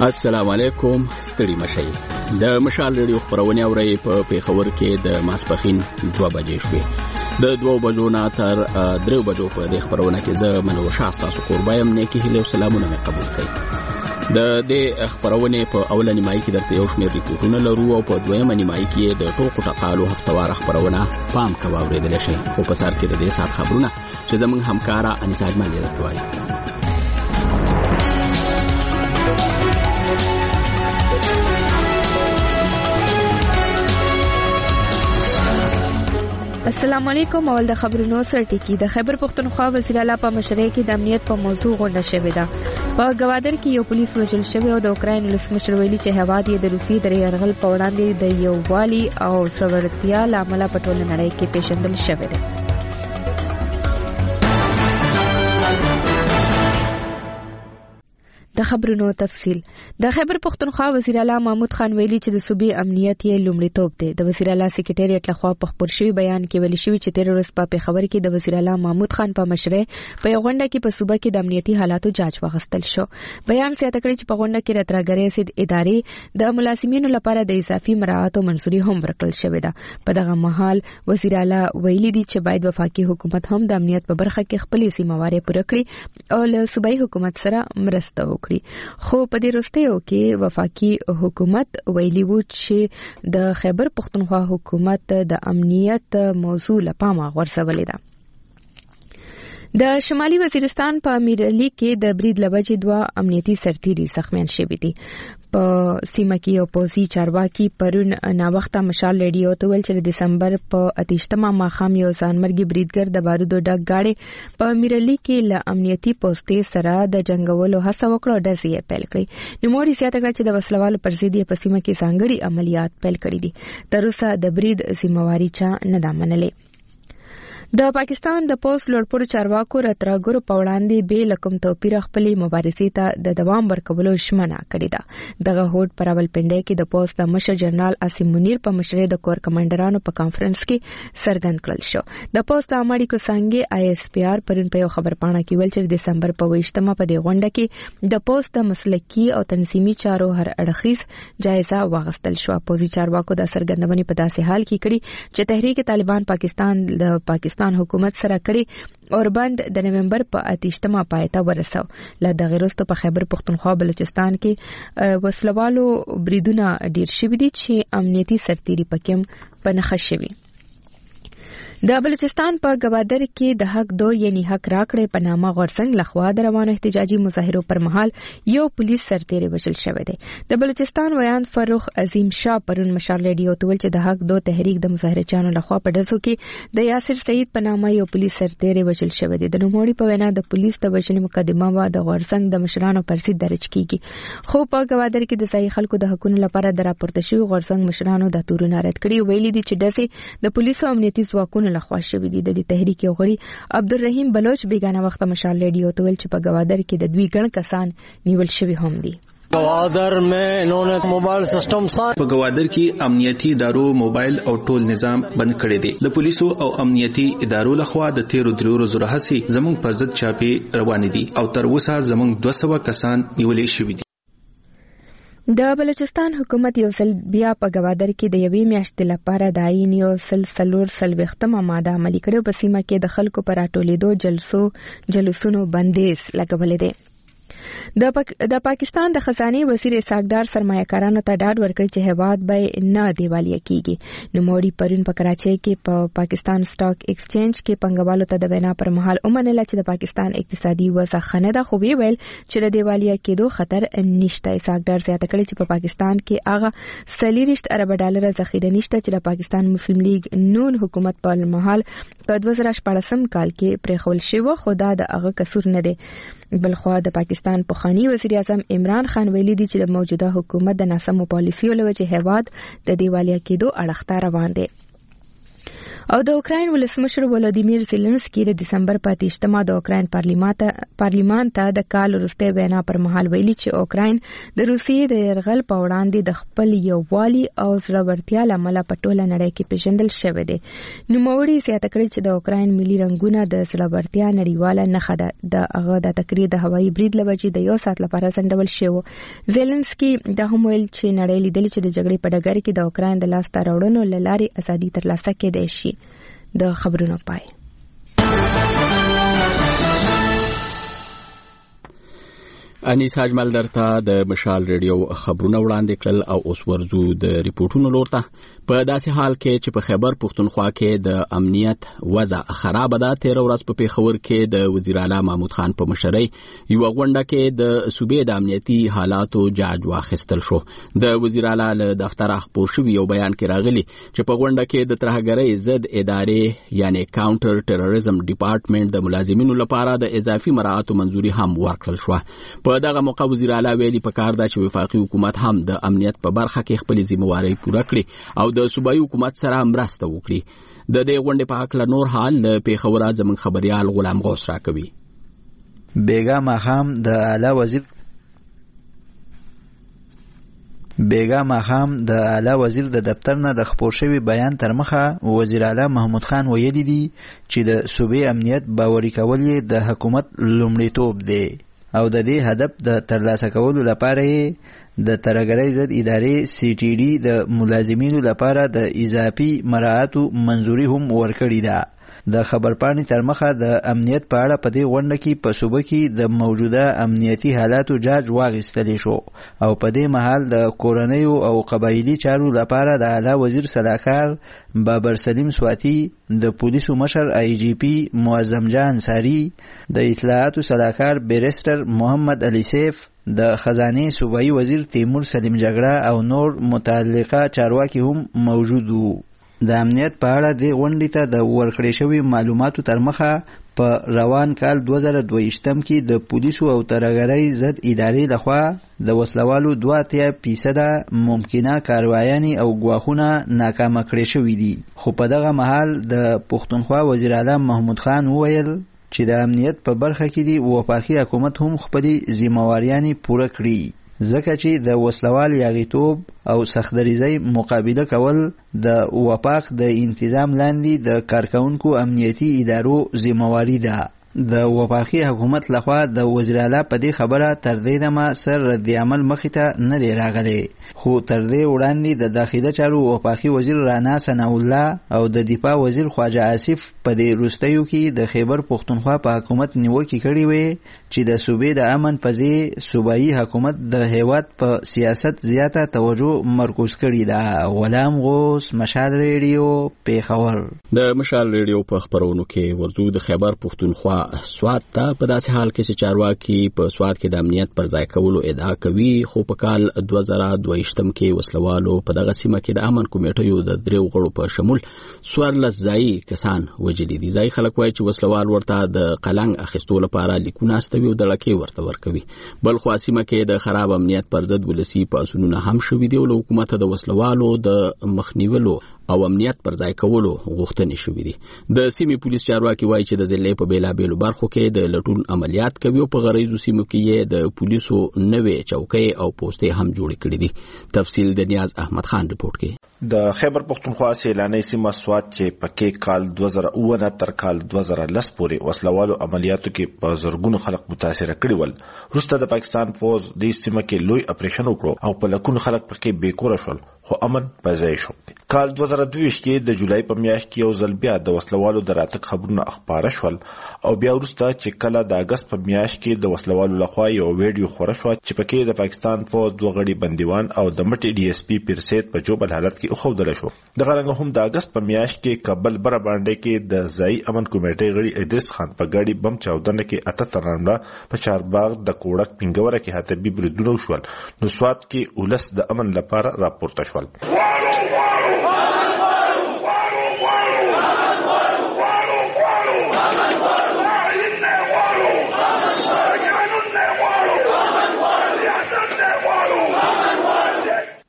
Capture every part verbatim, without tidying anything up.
السلام علیکم. ستړي مشئ. د مشال ریډیو خبرونه اورئ په پیښور کې د ماسپخین دوه بجې شوې. د دوه بجو نه تر درې بجو په دې خبرونه کې زه منور شاسته تاسو قربایم نیکی هیله او سلامونه مې قبول کړئ. د دې خبرونه په اوله نیمایي کې درته یو شمېر ریپورتونه لرو او په دویمه نیمایي کې د ټوکو ټقالو هفتوار خبرونه پام کوو اوریدل شي. خو په سر کې د دې سات خبرونه چې زموږ همکارا انیسا اجمالي درته وایي. السلام علیکم. اول د خبرونو سره ټکی د خیبر پختونخوا وزیر اعلی په مشرۍ کې د امنیت په موضوع غونډه شوې ده. په گوادر کې یو پولیس وژل شوی او د اوکراین ولسمشر ویلي چې هیواد یې د روسیې د یرغل په وړاندې د یووالي او سرورتیا لامل په ټوله نړۍ کې پیژندل شوی دی. د خبرونو تفصیل. د خیبر پختونخوا وزیر اعلی محمود خان ویلي چې د صوبې امنیت یې لومړیتوب دی. د وزیر اعلی سکریټریټ لخوا په خبر شوی بیان کې ویل شوی چې تیر ورځ په پیښور کې د وزیر اعلی محمود خان په مشرۍ په یو غونډه کې په صوبه کې د امنیتي حالاتو جاج واخیستل شو. بیان زیاته کړی چې په غونډه کې د ترګری سید ادارې د ملازمینو لپاره د اضافي مراعاتو منځوري هم ورکړل شوې ده. په دغه مهال وزیر اعلی ویلي دی چې باید وفاقي حکومت هم د امنیت په برخه کې خپلې سیموارې پوره کړي او له صوبایي حکومت سره مرسته وکړي. خو په دې وروستیو کې وفاقي حکومت ویلي و چې د خیبر پختونخوا حکومت د امنیت موضوع لپاره غورځولې ده. د شمالي وزیرستان په امیرعلی کې د برید لوجې دوه امنیتي سرتیري زخمیان شوي دي. په سیمه کې یو پوځي چارواکي پرون ناوخته مشال ریډیو ته ویل چې د دسمبر په اتیشتمه ماښام یو ځانمرګي بریدګر د بارودو ډک گاډي په امیرعلی کې له امنیتي پوستې سره د جنگولو هڅه وکړه او ډزې یې پیل کړې. نوموړي زیاته کړه چې د وسلوالو پر ضد یې په سیمه کې ځانګړي عملیات پیل کړي دي. تر اوسه د برید ذمہواري چا نه ده منلې. د پاکستان د پوسټ لوړپوړو چارواکو راتراګورو په وړاندې به لکم توپیر خپلې مبارزې ته د دوام ورکولو ژمنه کړې ده. دغه هوډ پر راولپنډۍ کې د پوسټ د مشر جنرال عاصم منیر په مشرۍ د کور کمانډرانو په کانفرنس کې څرګند کړل شو. د پوسټ د امړي کو څنګه آی اس پی آر پرون په یو خبرپاڼه کې ویل چې د دسمبر په ویشتمه په دې غونډه کې د پوسټ د مسلکي او تنظیمي چارو هر اړخیز جایزه واغستل شو. پوزي چارواکو د سرګندونې په داسې حال کې کړي چې تحریک طالبان پاکستان د پاکستان حکومت سره کړي اور بند د نومبر په اتیشتمه پایته ورسو. له دغه وروسته په خیبر پختونخوا بلوچستان کې وسلوالو بریدونه ډیر شوي دي چې امنیتي سرتیري پکې په نښه شوي. د بلوچستان په گوادر کې د حق دو یعنی حق راکړې په نامه غورځنګ لخوا د روانو احتجاجي مظاهرو پر مهال یو پولیس سرتیری وژل شوی دی. د بلوچستان ویان فاروق عظیم شاه پرون مشال ریډیو ته ویل چې د حق دو تحریک د مظاهرچیانو لخوا په ډزو کې د یاسر سعید په نامه یو پولیس سرتیری وژل شوی دی. د نوموړي په وینا د پولیس د وژنې مقدمه و د غورځنګ د مشرانو پر ضد درج کیږي. خو په گوادر کې د ځای خلکو د حقوقو لپاره د راپورته شوی غورځنګ مشرانو د تورونه رد کړي. ویلي دي چې داسې د پولیسو امنیتي ځواکونو لخوا شوی دی. د تحریک یو غړي عبدالرحیم بلوچ بیگانه وخت مشال ریډیو ته ویل چې په گوادر کې د دوی ګڼ کسان نیول شوي هم دي. گوادر میں انہوں نے موبایل سسٹم سات په گوادر کې امنیتي ادارو موبایل او ټول نظام بند کړی دی. د پولیسو او امنیتي ادارو لخوا د تیرو درو ورځو راهیسې زموږ پر ضد چاپې روان دي او تر اوسه زموږ دوه سوه کسان نیولې شوي دي. د بلوچستان حکومت یو ځل بیا په گوادر کې د یوې میاشتې لپاره د آئین یو سل څلور څلوېښتمه ماده عملي کړې. په سیمه کې د خلکو پر راټولېدو جلسو جلوسونو بندیز لګولې دی. د پاک د پاکستان د خزانه وزیر اسحاق ډار سرمایه‌کارانو ته ډاډ ورکړ چې هیواد به نه دیوالیه کیږي. نوموړي پرون په کراچۍ کې په پا پاکستان سٹاک ایکسچینج کې پنګوالو ته د وینا پر مهال ومنل چې د پاکستان اقتصادي وضع خنه ده، خو وی ویل چې د دیوالیه کېدو خطر نشته. اسحاق ډار زیاته کړی چې په پا پاکستان کې هغه سلیریشت ارب ډالر ذخیره نشته چې د پاکستان مسلم لیگ نون حکومت په مهال په دوه زره شپاړسم کال کې پرېښول شوی، خو دا د هغه قصور نه دی. بلخوا د پاکستان پخوانی وزیر اعظم عمران خان ویلي دی چې د موجوده حکومت د ناسمو پالیسیو له وجې هیواد د دیوالیه کېدو اړخ ته روان دی. او د اوکراین ولسمشر ولادیمیر زيلنسکي د دسمبر په اته د اوکراین پارلیمان ته د کال وروسته وینا پر مهال ویلي چې اوکراین د روسیې د يرغل په وړاندې د خپل یووالي او زړورتیا لامل په ټوله نړۍ کې پیژندل شوی دی. نوموړي زیاته کړې چې د اوکراین ملي رنګونه د زړورتیا نړیواله نښه ده. د هغه د تقریر د هوایي برید لوجې د یو ساعت لپاره ځنډول شو. زيلنسکي د هم ویل چې نړۍ لیدل چې د جګړې په ډګر کې د اوکراین د لاس ته راوړنو له لارې ازادي ترلاسه کېدای شي. د خبرونو پای. انیس حاجمل درته د مشال ریډیو خبرونه وړاندې کړل او اوس ورزو د ریپورتونو لورته. په داسې حال کې چې په خیبر پختونخوا کې د امنیت وضع خراب ده، تیر ورځ په پیښور کې د وزیر اعلی محمود خان په مشرۍ یو غونډه کې د صوبې د امنیتي حالاتو جاج واخیستل شو. د وزیر اعلی له دفتر خبر شوی یو بیان کې راغلی چې په غونډه کې د ترهګرۍ ضد ادارې یعنی کاونټر ټیرریزم ډپارټمنټ د ملازمینو لپاره د اضافي مراعاتو منځوري هم ورکړل شو. په دغه موقع وزیر اعلی ویلي پکار ده چې وفاقي حکومت هم د امنیت په برخه کې خپل ذمہواری پوره کړي او د صوبایي حکومت سره مرسته وکړي. د دې غونډې په اړه نور حال له پیښور زموږ خبريال غلام غوث راکوي. بیگا ماخام د اعلی وزیر بیگا ماخام د اعلی وزیر د دفتر نه د خبر شوی بیان تر مخه وزیر اعلی محمود خان ویلي دي چې د صوبې امنیت باوري کول د حکومت لومړیتوب دی او د دې هدف د ترلاسه کولو لپاره د ترهګرۍ ضد ادارې سی ټي ډي د ملازمینو لپاره د اضافي مراعاتو منځوري هم ورکړې ده. د خبرپاڼې تر مخه د امنیت په اړه په دې غونډه کې په صوبه کې د موجوده امنیتي حالاتو جاج واخیستل شو او په دې مهال د کورنیو او قبایلي چارو لپاره د اعلی وزیر سلاکار بابر سلیم سواتی، د پولیسو مشر آی جی پی معظم جان انصاری، د اطلاعاتو سلاکار بیرستر محمد علی سیف، د خزانه صوبایي وزیر تیمور سلیم جګړه او نور متعلقه چارواکي هم موجود وو. د امنیت په اړه د غونډې ته د ورکړې شوی معلوماتو تر مخه په روان کال دوه زره دوه ویشتم کې د پولیسو او ترهګرۍ ضد ادارې لخوا د وسلوالو دوه اتیا فیصده ممکنه کاروایانې او ګواښونه ناکامه کړې شوي دي. خو په دغه مهال د پښتونخوا وزیر اعلی محمود خان وویل چې د امنیت په برخه کې دی وفاقي حکومت هم خپلې ذمہواریانې پوره کړي، ځکه چې د وسلوال یاغیتوب او سختدریزۍ مقابله کول د وفاق د انتظام لاندې د کارکونکو امنیتي ادارو ذمہواری ده. د وفاقي حکومت لخوا د وزیر اعلی په دې خبره تر دې دمه سر رد عمل مخې ته نه دی راغلی، خو تر دې وړاندې د داخله چارو وفاقي وزیر رانا ثناء الله او د دفاع وزیر خواجه آصف په دې وروستیو کې د خیبر پښتونخوا په حکومت نیوکې کړې وې چې د صوبې د امن په ځای صوبایي حکومت د هیواد په سیاست زیاته توجه مرکوز کړې ده. غلام غوث، مشال ریډیو، پیښور. د مشال ریډیو په خبرونو کې ورزو د خیبر پښتونخوا سواد ته په داسې حال کې چې چارواکي په سواد کې د امنیت پر ځای کولو ادعا کوي، خو په کال دوه زره دوه ویشتم کې وسلوالو په دغه سیمه کې د امن کمیټیو د دریو غړو په شمول څوارلس ځایي کسان وژلي دي. ځایي خلک وایي چې وسلوال ورته د قلنګ اخیستو لپاره لیکونه استوي او دړکې ورته ورکوي. بل خو سیمه کې د خراب امنیت پر ضد ولسی پاسونونه هم شوي دي او له حکومت د وسلوالو د مخنیولو او امنیت پر ځای کولو غوښتنې شوې دي. د سیمې پولیس چارواکي وایي چې د ضلع په بیلابېلو برخو کې د لټون عملیات کوي او په غریزو سیمو کې یې د پولیسو نوې چوکۍ او پوسټې هم جوړې کړې دي. تفصیل د نیاز احمد خان رپورټ کې. د خیبر پښتونخوا سیلاني سیمه سواد چې پکې کال دوه زره اووه تر کال دوه زره لس پورې وسلوالو عملیاتو کې په زرګونو خلک متاثر کړي ول. وروسته د پاکستان فوج د سیمه کې لوی اپریشن وکړو او په لکونو خلک پکې بیکور شول، خو امن په ځای شو. کال دوه زره دوه ویشت کې د جولای په میاشت کې یو ځل بیا د وسلوالو د راتګ خبرونه خپاره شول او بیا وروسته چې کله د اگست په میاشت کې د وسلوالو لخوا یو ویډیو خپور شو چې پکې د پاکستان فوج دوه غړي بندیوان او د مټي ډي اس پي پیرسید په جوبل حالت کې خوندل شو. د غرنګ هم د اگست په میاشت کې کابل بر باندې کې د ځای امن کمیټې غړي ادریس خان په ګاډي بم چاودنه کې اته ترانډه په چارباغ د کوړک پنګوره کې هاتبي بریدونه شول. نو سواد کې ولس د امن لپاره راپورته شول.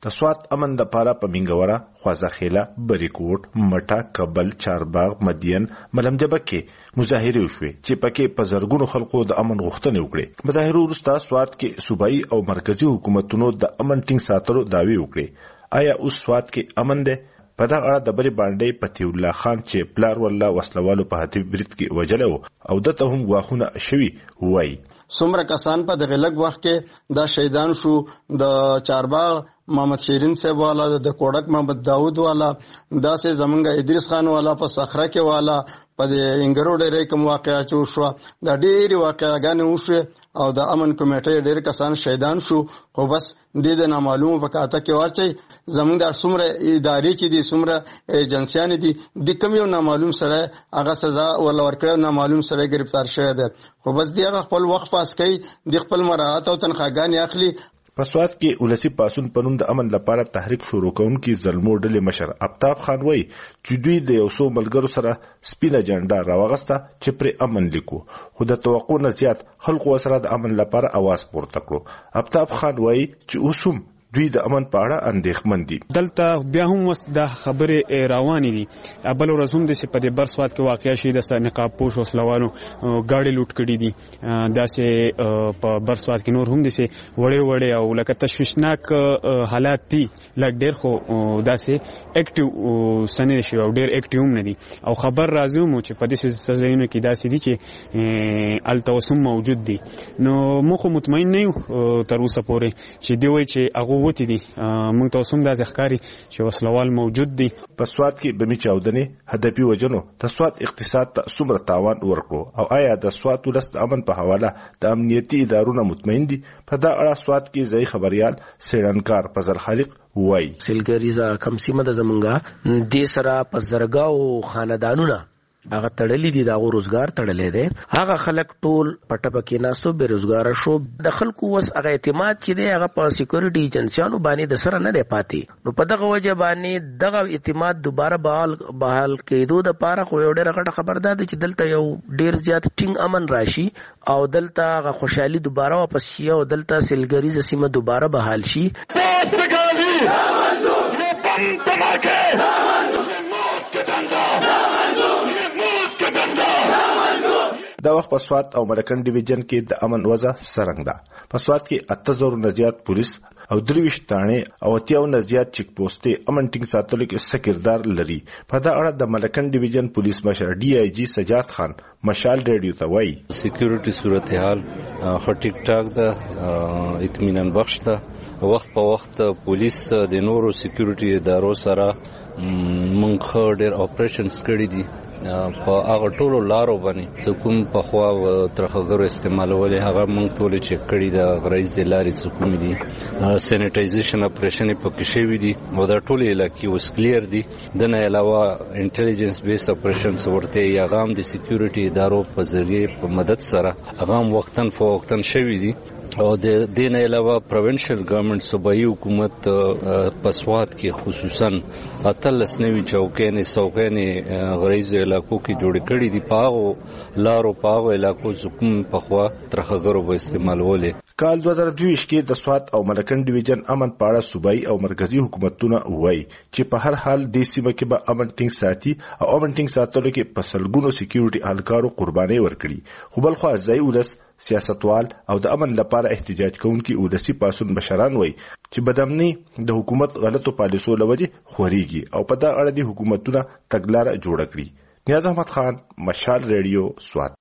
د سوات امن د پاره په منګوره، خوازخیله، بریکوټ، مټه، کابل، چارباغ، مدین، ملمجبه کې مظاهره وشوې چې پکې په زرګونو خلکو د امن غوښتنې وکړې. مظاهرو وروسته سوات کې صوبایي او مرکزی حکومتونو د امن ټینګ ساتلو دعوی وکړې. آیا اوس سوات کې امن دی؟ په دغه اړه د بری باندې پتی الله خان چې پلار والله وسلوالو په هاتف برید کې وجلو او دته هم غواخونه شوی وای. څومره کسان په دغه لږ وخت کې دا شهیدان شو، د چارباغ محمد شیرین صاحب والا، د کوډک محمد داود والا، داسې زمونږ ادریس خان والا په صخره کې والا، په د انګرو ډېرې کوم واقعا چې وشوه، دا ډېرې واقعاګانې وشوې او د امن کمیټې ډېر کسان شهیدان شو. خو بس دې د نامعلومو په کاته کې واچي زمونږ د څومره ادارې چې دي، څومره ایجنسیانې دي، د کوم یو نامعلوم سره هغه سزا ولا ورکړه، نامعلوم سره گرفتار شوی دی. خو بس دی هغه خپل وخت پاس کوي، د خپل مراعات او تنخواګانې اخلي. په سوات کې ولسی پاسون پنوم د امن لپاره تحریک شروع کوونکی زلمو ډلې مشر آفتاب خان وای چې دوی د یو څو ملګرو سره سپینه جنډه راوغسته چې پر امن لیکو، خو د توقع نه زیات خلکو سره د امن لپاره आवाज پورته کړو. آفتاب خان وای چې اوسم دوی د امن په اړه اندېښمن دي. دلته بیا هم وس د خبرې روانې دي. بل ورځ هم د په بر سوات کې واقع شي د نقاب پوش وسلوالو گاډي لوټ کړي دي. داسې په بر سوات کې نور هم داسې وړې وړې او لکه تشویشناک حالات دي، لږ ډېر خو داسې اکټیو سنې شي او ډېر اکټیو هم نه دي. او خبر راځي مو چې په داسې ځایونو کې داسې دي چې الته اوس هم موجود دي. نو موږ مطمئن نه یو تر اوسه پورې چې دی وایي چې هغه وتی دي. موږ ته اوسم داسې ښکاري چې وسلوال موجود دي. په سوات کې بمي چاودنې هدفي وجنو د سوات اقتصاد ته څومره تاوان ورکړو او آیا د سوات ولس د امن په حواله د امنیتي ادارو مطمئن دي؟ په دا اړه سوات کې ځای خبريال سیړنکار فضل خالق وای. سلګریزه کم سیمه د زمونږه د سره په زرګاو خاندانونه هغه تړلې دي، دا روزګار تړلې دي. هغه خلک ټول پټه پکې ناستو، بے روزګار شو. د خلکو وس هغه اعتماد چې دی هغه په سکیورټي ایجنسیانو باندې د سره نه دی پاتې. نو په دغه وجه باندې دغه اعتماد دوباره بحال بحال کېدو د پاره خو یو ډېر غټه خبر ده چې دلته یو ډېر زیات ټینګ امن راشي او دلته هغه خوشحالي دوباره واپس شي او دلته سلګریزه سیمه دوباره بحال شي. دا وخت په سوات او ملکن ډیویژن کې د امن وضع سرنګ ده. په سوات کې اته زره نه زیات پولیس او درویش تانې او اتیاو نه زیات چیک پوسټې امن ټینګ ساتلو کې څه کردار لري. په دا اړه د ملکن ډیویژن پولیس مشر ډي آی جی سجاد خان مشال ریډیو ته وایي. سکیورټي صورتحال خو ټیک ټاک ده، اطمینان بخش ده. وخت په وخت پولیس د نورو سکیورټي ادارو سره مونږ ډېر اپریشنز کړي دي په هغه ټولو لارو باندې چې کوم په خوا ترخګرو استعمالولې هغه مونږ ټول چک کړي د غریز د لارې چې کوم دي. سینیټایزیشن اپریشن په کې شوی دي او دا ټول علاقې اوس کلیر دي. د نه علاوه انټيليجنس بیس اپریشنز ورته یا غام د سکیورټي ادارو په ذریعہ په مدد سره غام وختن فوقتن شوی دي. او د دې نه علاوه پروینشل ګورنمنت صوبایي حکومت په سوات کې خصوصا اتلس نوي چوکۍ سوکۍ غریز علاقو کې جوړ کړي دي. پاغو لارو پاغو علاقو زکم په خوا ترخګرو به استعمالولې. کال دوه زره دوه کې د سوات او ملکن ډیویژن امن پاړه صوبایي او مرکزی حکومتونه وایي چې په هر حال د سیمه کې به امن ټینګ ساتي او امن ټینګ ساتلو کې په سلګونو سکیورټي اهلکارو قرباني ورکړي. خو بل خو ځای ولس سیاستوال او د امن لپاره احتجاج کوونکي ولسی پاسون بشران وای چې بدامني د حکومت غلطو پالیسو لوجه خوريږي او په دا اړه د حکومتونه تګلارې جوړ کړي. نیاز احمد خان، مشال ریډیو، سوات.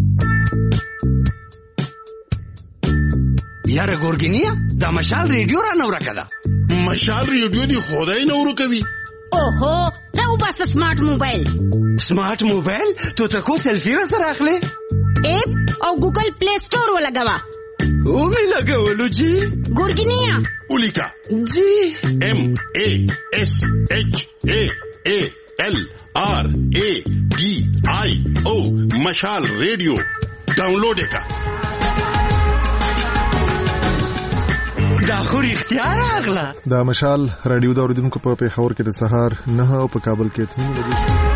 یاره ګورګینیا دا مشال ریډیو را نور کړه. مشال ریډیو دی خدای نور کوي. اوهو راو بس سمارټ موبایل. سمارټ موبایل تو تکو سلفی را سره اخلي اپ او ګوګل پلی سٹور ولګوا. او می لګولو جی ګورګینیا اولیکا جی ام ا اس اچ ا ا ال آر ا ډي آی او مشال ریډیو ډاونلوډ کا. دا خو اختیار اغلا. دا مشال رادیو دا اوریدونکو په پیښور کې د سهار نه او په کابل کې اته بجې.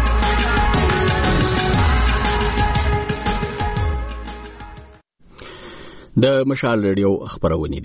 د مشال ریډیو خبرونه دي.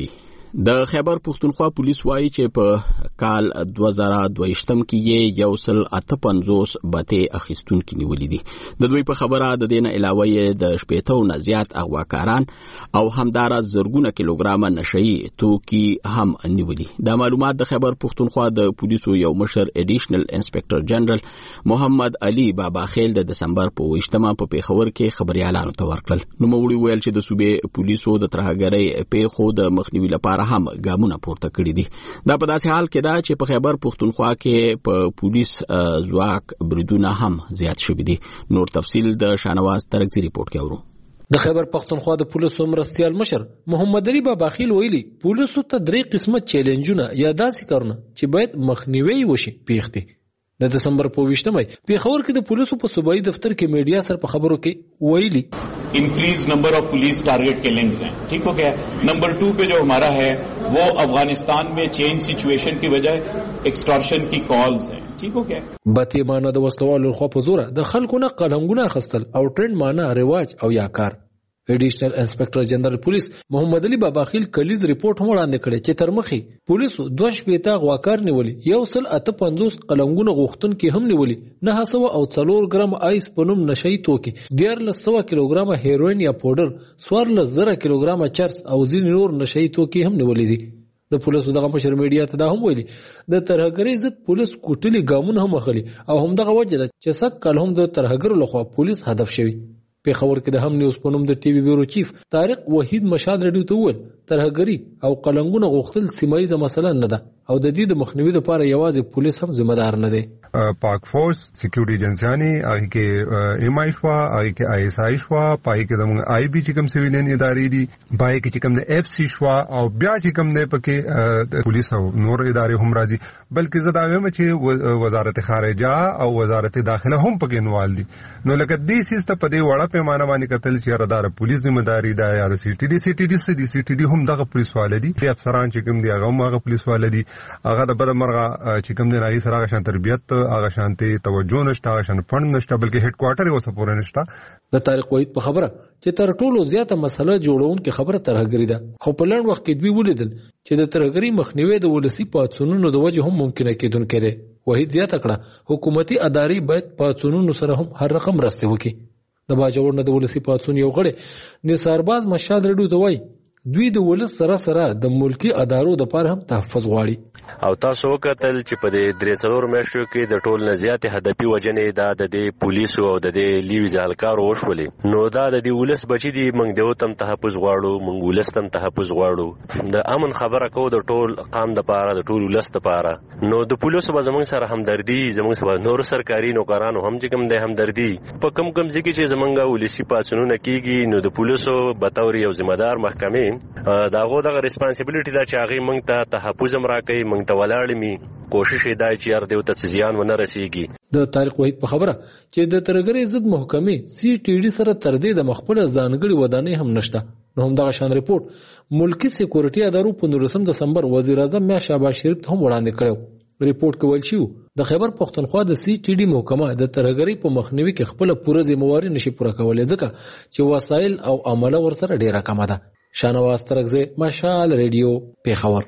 د خیبر پښتونخوا پولیس وایي چې په کال دوه زره دوه اشتم کې یو سل اته پنځوس بته اخیستونکو نیولې دي. د دوی په خبره د دین علاوه د شپېتو نه زیات اغواکاران او همدارا زرګونه کیلوګرام نشئی توکي هم نیولې. د معلومات د خیبر پښتونخوا د پولیسو یو مشر ایډیشنل انسپکټر جنرال محمد علي بابا خیل د دسمبر په وشتمه په پیښور کې خبريالانو ته ورکړل. نو موږ ویل چې د صوبې پولیسو د ترهګرۍ پیښو د مخنیوي لپاره هم ګامونه پورته کړی دي. دا په داسې حال کې دا چې په خیبر پښتونخوا کې په پولیس ځواک بریدونه هم زیات شوي دي. نور تفصیل د شانواز ترکزی ریپورت کې اورو. د خیبر پښتونخوا د پولیسو مرستیال مشر محمد علي بابا خیل ویلي پولیسو ته درې قسمه چیلنجونه یا داسې کارونه چې باید مخنیوي وشي پیښ دي. د دسمبر په ویشتمه پیښور کې د پولیسو په صوبایي دفتر کې میډیا سره په خبرو کې ویلي increase number of police target killings हैं. ठीक हो गया. नंबर टू पे जो हमारा है वो अफगानिस्तान में चेंज सिचुएशन की वजह एक्सटॉर्शन की कॉल्स हैं. ठीक हो गया. باتي معنا د وسلوالو خو په زوره د خلکو نه قلمونه خستل او ټرند معنا رواج او یا کار. ایډیشنل انسپکټر جنرال پولیس محمد علي بابا خیل کلیز ریپورت هم وړاندې کړی چې تر مخې پولیسو دوه شپېته غواکار نیولې یو سل اته پنځوس قلمونه غوښتونکي هم نیولې نه سوه او څلور ګرام آیس په نوم نشئی توکي دیارلس سوه کیلوګرامه هیروین یا پاوډر څوارلس زره کیلوګرامه چرس او ځینې نور نشئی توکي هم نیولې دي. د پولیسو دغه مشر میډیا ته دا هم ویلي د ترهګرۍ ضد پولیس کوټلي ګامونه هم اخلي او همدغه وجه ده چې سږ کال هم د ترهګرو لخوا پولیس هدف شوي. پیښور کې د هم نیوز په نوم د ټي وي بیورو چیف طارق وحید مشاد رډیو ته وویل ترهګري او قلنګونه غوښتل سیمایي مسله نه ده او د دې د مخنیوي لپاره یوازې پولیس هم ذمہ دار نه دی. پاک فورس سکیورټي ایجنسیانی هغه کې ایم آی شوا هغه کې آی اس آی شوا پای کې د آی بي چې کوم سیویلین ادارې دي پای کې چې کوم د اف سی شوا او بیا چې کوم نه پکې پولیس او نور ادارې هم راځي بلکې زه دا وایم چې وزارت خارجه او وزارت داخله هم پکې انوال دي. نو لکه دې سیسته په دې وړه پیمانه باندې کتل چې ردار پولیس ذمہ داری ده یا د سی ټي ډي سی ټي ډي سی ډي سی ټي ډي هم دغه پولیس والي دي افسران چې کوم دي هغه هم هغه پولیس والي دي هغه د بد مرغه چې کوم دي راځي سره هغه شان تربیت هغه شانتي توجه نشته هغه شان فند نشته بلکې هډ کوارټر یې وسه پورې نشته. د طارق وحید په خبره چې تر ټولو زیاته مسله جوړون کې خبره ترهګری ده خو په لړ وخت کې دوی ولیدل چې د ترهګری مخنیوي د ولسی پاتونونو د وجه هم ممکنه کېدونکې ده. وحید زیاته کړه حکومتي ادارې باید پاتونونو سره هم هر رقم راسته وکړي. د باجوړ نه د ولسی پاتون یو غړي نثارباز مشاد رډو ته وایي دوی د ولس سره سره د ملکی ادارو د پر هم تحفظ غواړي. او تاسو وکتل چې په دې درې څلور میاشتو کې د ټول نه زیات هدفي وجنې دا د دې پولیسو او د دې لیوی ځالکارو وشولې نو دا د دې ولس بچی دي موږ د وتم تحفظ غواړو موږ ولس تم تحفظ غواړو د امن خبره کو د ټول قام د پاره د ټول ولس د پاره نو د پولیسو به زموږ سره همدردي زموږ سره نور سرکاري نوکرانو هم چې کوم د همدردي په کم کم ځکه چې زمونږه ولسی پاتونونه کیږي نو د پولیسو بتاوري او ذمہ دار محکمې داغه دغه ریسپانسیبিলিټی دا چې هغه موږ ته تحفظ هم راکړي موږ ته ولاړ می کوشش دی چې هر دیو ته زیان ونه رسیږي. د طارق وحید په خبره چې د ترګری ضد محکمې سی ټي ډي سره تر دې د مخبل ځانګړي ودانې هم نشته. نو هم دغه شان ریپورت ملکی سکیورټي ادارو په نولسم دسمبر وزیر اعظم میا شهباز شریف ته هم وړاندې کړو. ریپورت کول شو د خیبر پښتونخوا د سی ټي ډي محکمه د ترګری په مخنیوي کې خپل پوره ذمہواری نشي پوره کولای ځکه چې وسایل او عمله ورسره ډیره کم ده. شانواز ترکزی مشال ریډیو پیښور.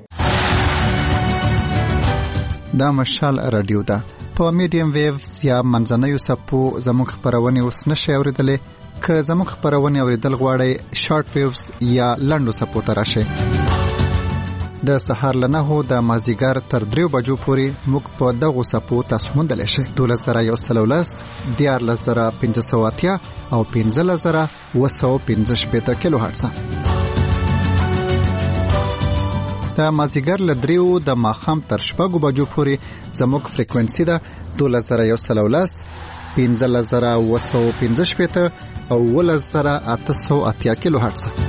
دا مشال رادیو ده په میډیم ویوز یا منځنوي سپو زموږ خبرونه اوس نشي اوریدلې که زموږ خبرونه اوریدل غواړئ شارټ ویوز یا لنډو سپو ته راشئ. د سهار لنهو د مازیګر تر دریو بجو پورې موږ په دغو سپو تاسو موندلی شئ. دولس زره یو سل ولس دیارلس زره پنځه سوه اتیا او پنځلس زره اوه سوه پنځه شپېته کیلو هرټز. د مازیګر له دریو د ماښام تر شپږو بجو پورې زموږ فریکوینسي ده دولس زره یو سل ولس پنځلس زره اوه سوه پنځه شپېته او اوولس زره اته سوه اتیا کیلو هرټز.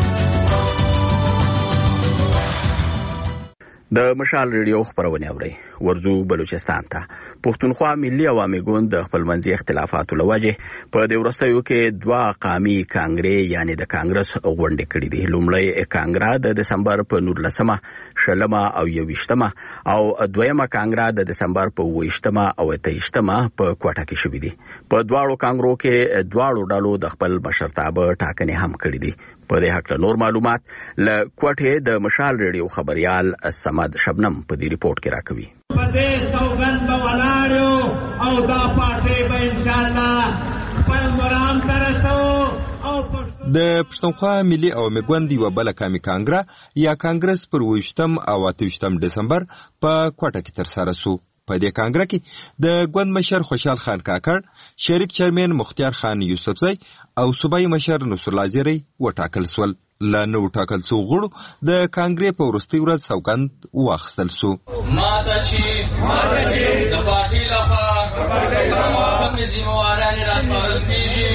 د مشال ریډیو خبرونه اورئ. ورزو بلوچستان ته. پښتونخوا ملي عوامي ګوند د خپلمنځي اختلافاتو لوجه په دې ورستیو کې دوا قامي کانګرې یعنی د کانګرس غونډې کړې دي. لومړی کانګرا د دسمبر په نولسمه شلمه او یویشتمه او دویمه کانګرا د دسمبر په ویشتمه او تیشتمه په کوټه کې شوې دي. په دواړو کانګرو کې دواړو ډلو د خپل مشرتابه ټاکنې هم کړې دي. په دې حق له نور معلومات له کوټه د مشال ریډیو خبريال سمد شبنم په دې ریپورت کې راکوي. په دې سوګند په ولاړو او دا پارټي به ان شاء الله خپل مرام ترسو. د پښتونخوا ملي عوامي ګوند یو بل کامي کانګرا یا کانګرس پر ویشتم او اتویشتم دسمبر په کوټه کې تر سره سو. په دې کانګرا کې د ګوند مشر خوشحال خان کاکړ، شریک چیرمن مختیار خان یوسفزی او صوبایي مشر نصر الله زیری وټاکل سول. لا نو ټاکل سو غړو د کانګرې په ورستي ورځ سوګند واخیستل سو. ماته چې ماته چې د پارټي لخوا کوم ذمہواران راسپارل کیږي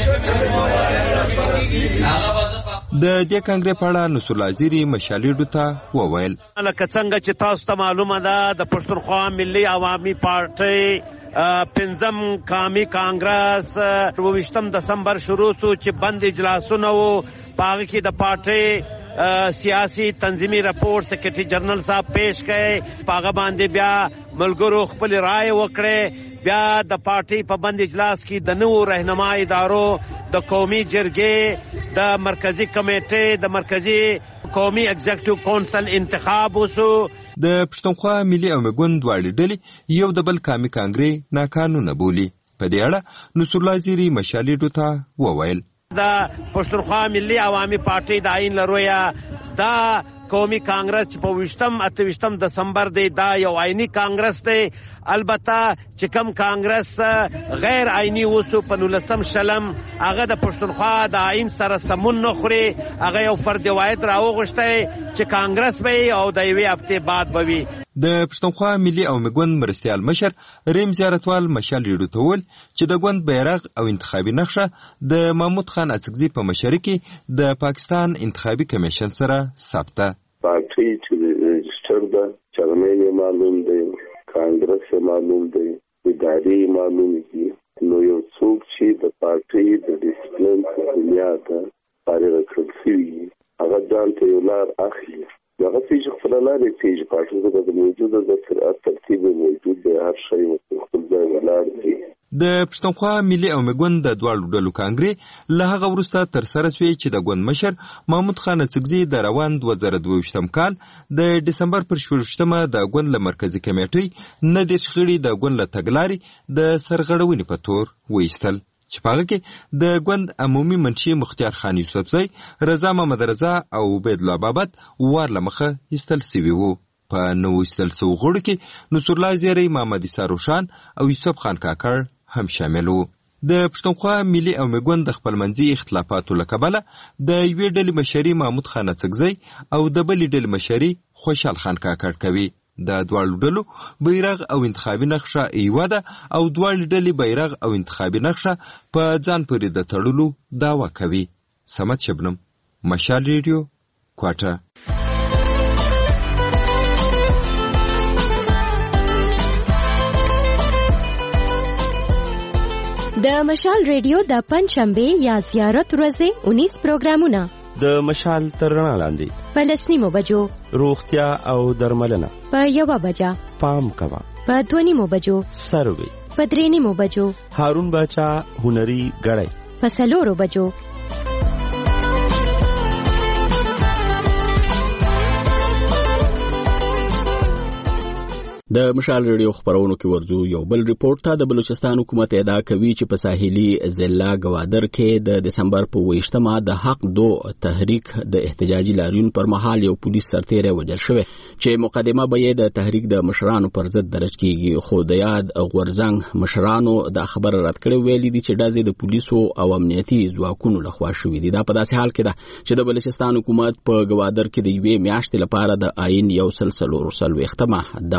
د دې کانګرې په اړه نصر الله زیری مشالېډو ته وویل. لکه څنګه چې تاسو ته معلومه ده د پښتونخوا ملي عوامي پارټي پنځم قامي کانګرس ویشتم دسمبر شروع سو چې بند اجلاسونه وو. پاغه کې د پارټي سیاسي تنظیمي رپورټ سیکریټری جنرال صاحب پیش کړي. پاغه باندې بیا ملګرو خپل رائے وکړي. بیا د پارټي په بند اجلاس کې د نوو رهنمایي ادارو د قومي جرګې د مرکزی کمیټې د مرکزی قومي ایگزیکټیو کونسل انتخاب وسو. د پښتونخوا ملي عوامي ګوند واړې ډلې یو د بل کامي کانګرې ناقانونه بولي. په دې اړه نصر الله زیری مشالېډو ته وویل. د پښتونخوا ملي عوامي پارټي د عین لرویا دا قومي کانګرس په ویشتم اتویشتم دسمبر دی دا یو عیني کانګرس دی. البته چې کم کانګرس غیر عیني وسو په نولسم شلم هغه د پښتونخوا د عین سره سمون نه خوري. هغه یو فرد واحد راوغشتي چې کانګرس به او د یوې هفته بعد بوي. د پښتونخوا ملي عوامي ګوند مرستيال مشر ریم زیارتوال مشال ریډو ته ویل چې د ګوند بیرغ او انتخابي نقشه د محمود خان اڅکزي په مشرۍ کې د پاکستان انتخابي کمیشن سره ثبته. پارټي چې رجسټر ده چرمن معلوم دی، کانګرس معلوم دی، اداري معلوم دي. نو یو څوک چې د پارټي د ډیسپلین په بنیاد باندې راکړل شوی هغه ځان ته یو لار اخلي. هغه چې خپل لارې پیژ پارټي د موجوده د سرعت ترتیب موجود دی، هر شی خپل ځای ولر دی. د پښتونخوا ملي عوامي ګوند د دواړو ډلو کانګرې له هغه وروسته تر سره شوې چې د ګوند مشر محمود خان اڅکزي د روان دوه زره دوه ویشتم کال د ډسمبر پر شپږویشتمه د ګوند له مرکزي کمیټې نه دېرش غړي د ګوند له تګلارې د سرغړونې په تور وایستل چې په هغه کې د ګوند عمومي منشي مختیار خان یوسفزی، رضا محمد رضا او عبید الله بابت وار له مخه ایستل سوي وو. په نو ایستل سوو غړو کې نصر الله زیری، محمد عیسی روشان او یوسف خان کاکړ هم شامل وو. د پښتونخوا ملي عوامي ګوند د خپلمنځي اختلافاتو له کبله د یوې ډلې مشري محمود خان اڅکزی او د بلې ډلې مشري خوشحال خان کاکړ کوي. د دواړو ډلو بیرغ او انتخابي نقشه یوه ده او دواړو ډلې بیرغ او انتخابي نقشه په ځان پورې د تړلو دعوه کوي. سمت شبنم، مشال ریډیو، کوټه. د مشال ریډیو د پنځشنبه یا زیارت ورځې اونیس پروګرامونه د مشال تر رڼا لاندې په لسنیمو بجو روغتیا او درملنه، په یوه بجه پام کوا، په دوه نیمو بجو سروي، په درې نیمو بجو هارون باچا هنري غړی، په څلورو بجو د مشال ریډیو خبرونو کې ورځو یو بل ریپورت ته. د بلوچستان حکومت ادعا کوي چې په ساحلي ضلع گوادر کې د دسمبر په ویشتمه د حق دو تحریک د احتجاجي لاریون پر مهال یو پولیس سرتیری وژل شوی چې مقدمه به یې د تحریک د مشرانو پر ضد درج کیږي. خو د یاد غورځنګ مشرانو د خبر رد کړي، ویلي دي چې ډزې د پولیسو او امنیتي ځواکونو لخوا شوې دي. دا په داسې حال کې ده چې د بلوچستان حکومت په گوادر کې د یوې میاشتې لپاره د آئین یو سل څلور څلوېښتمه دفعه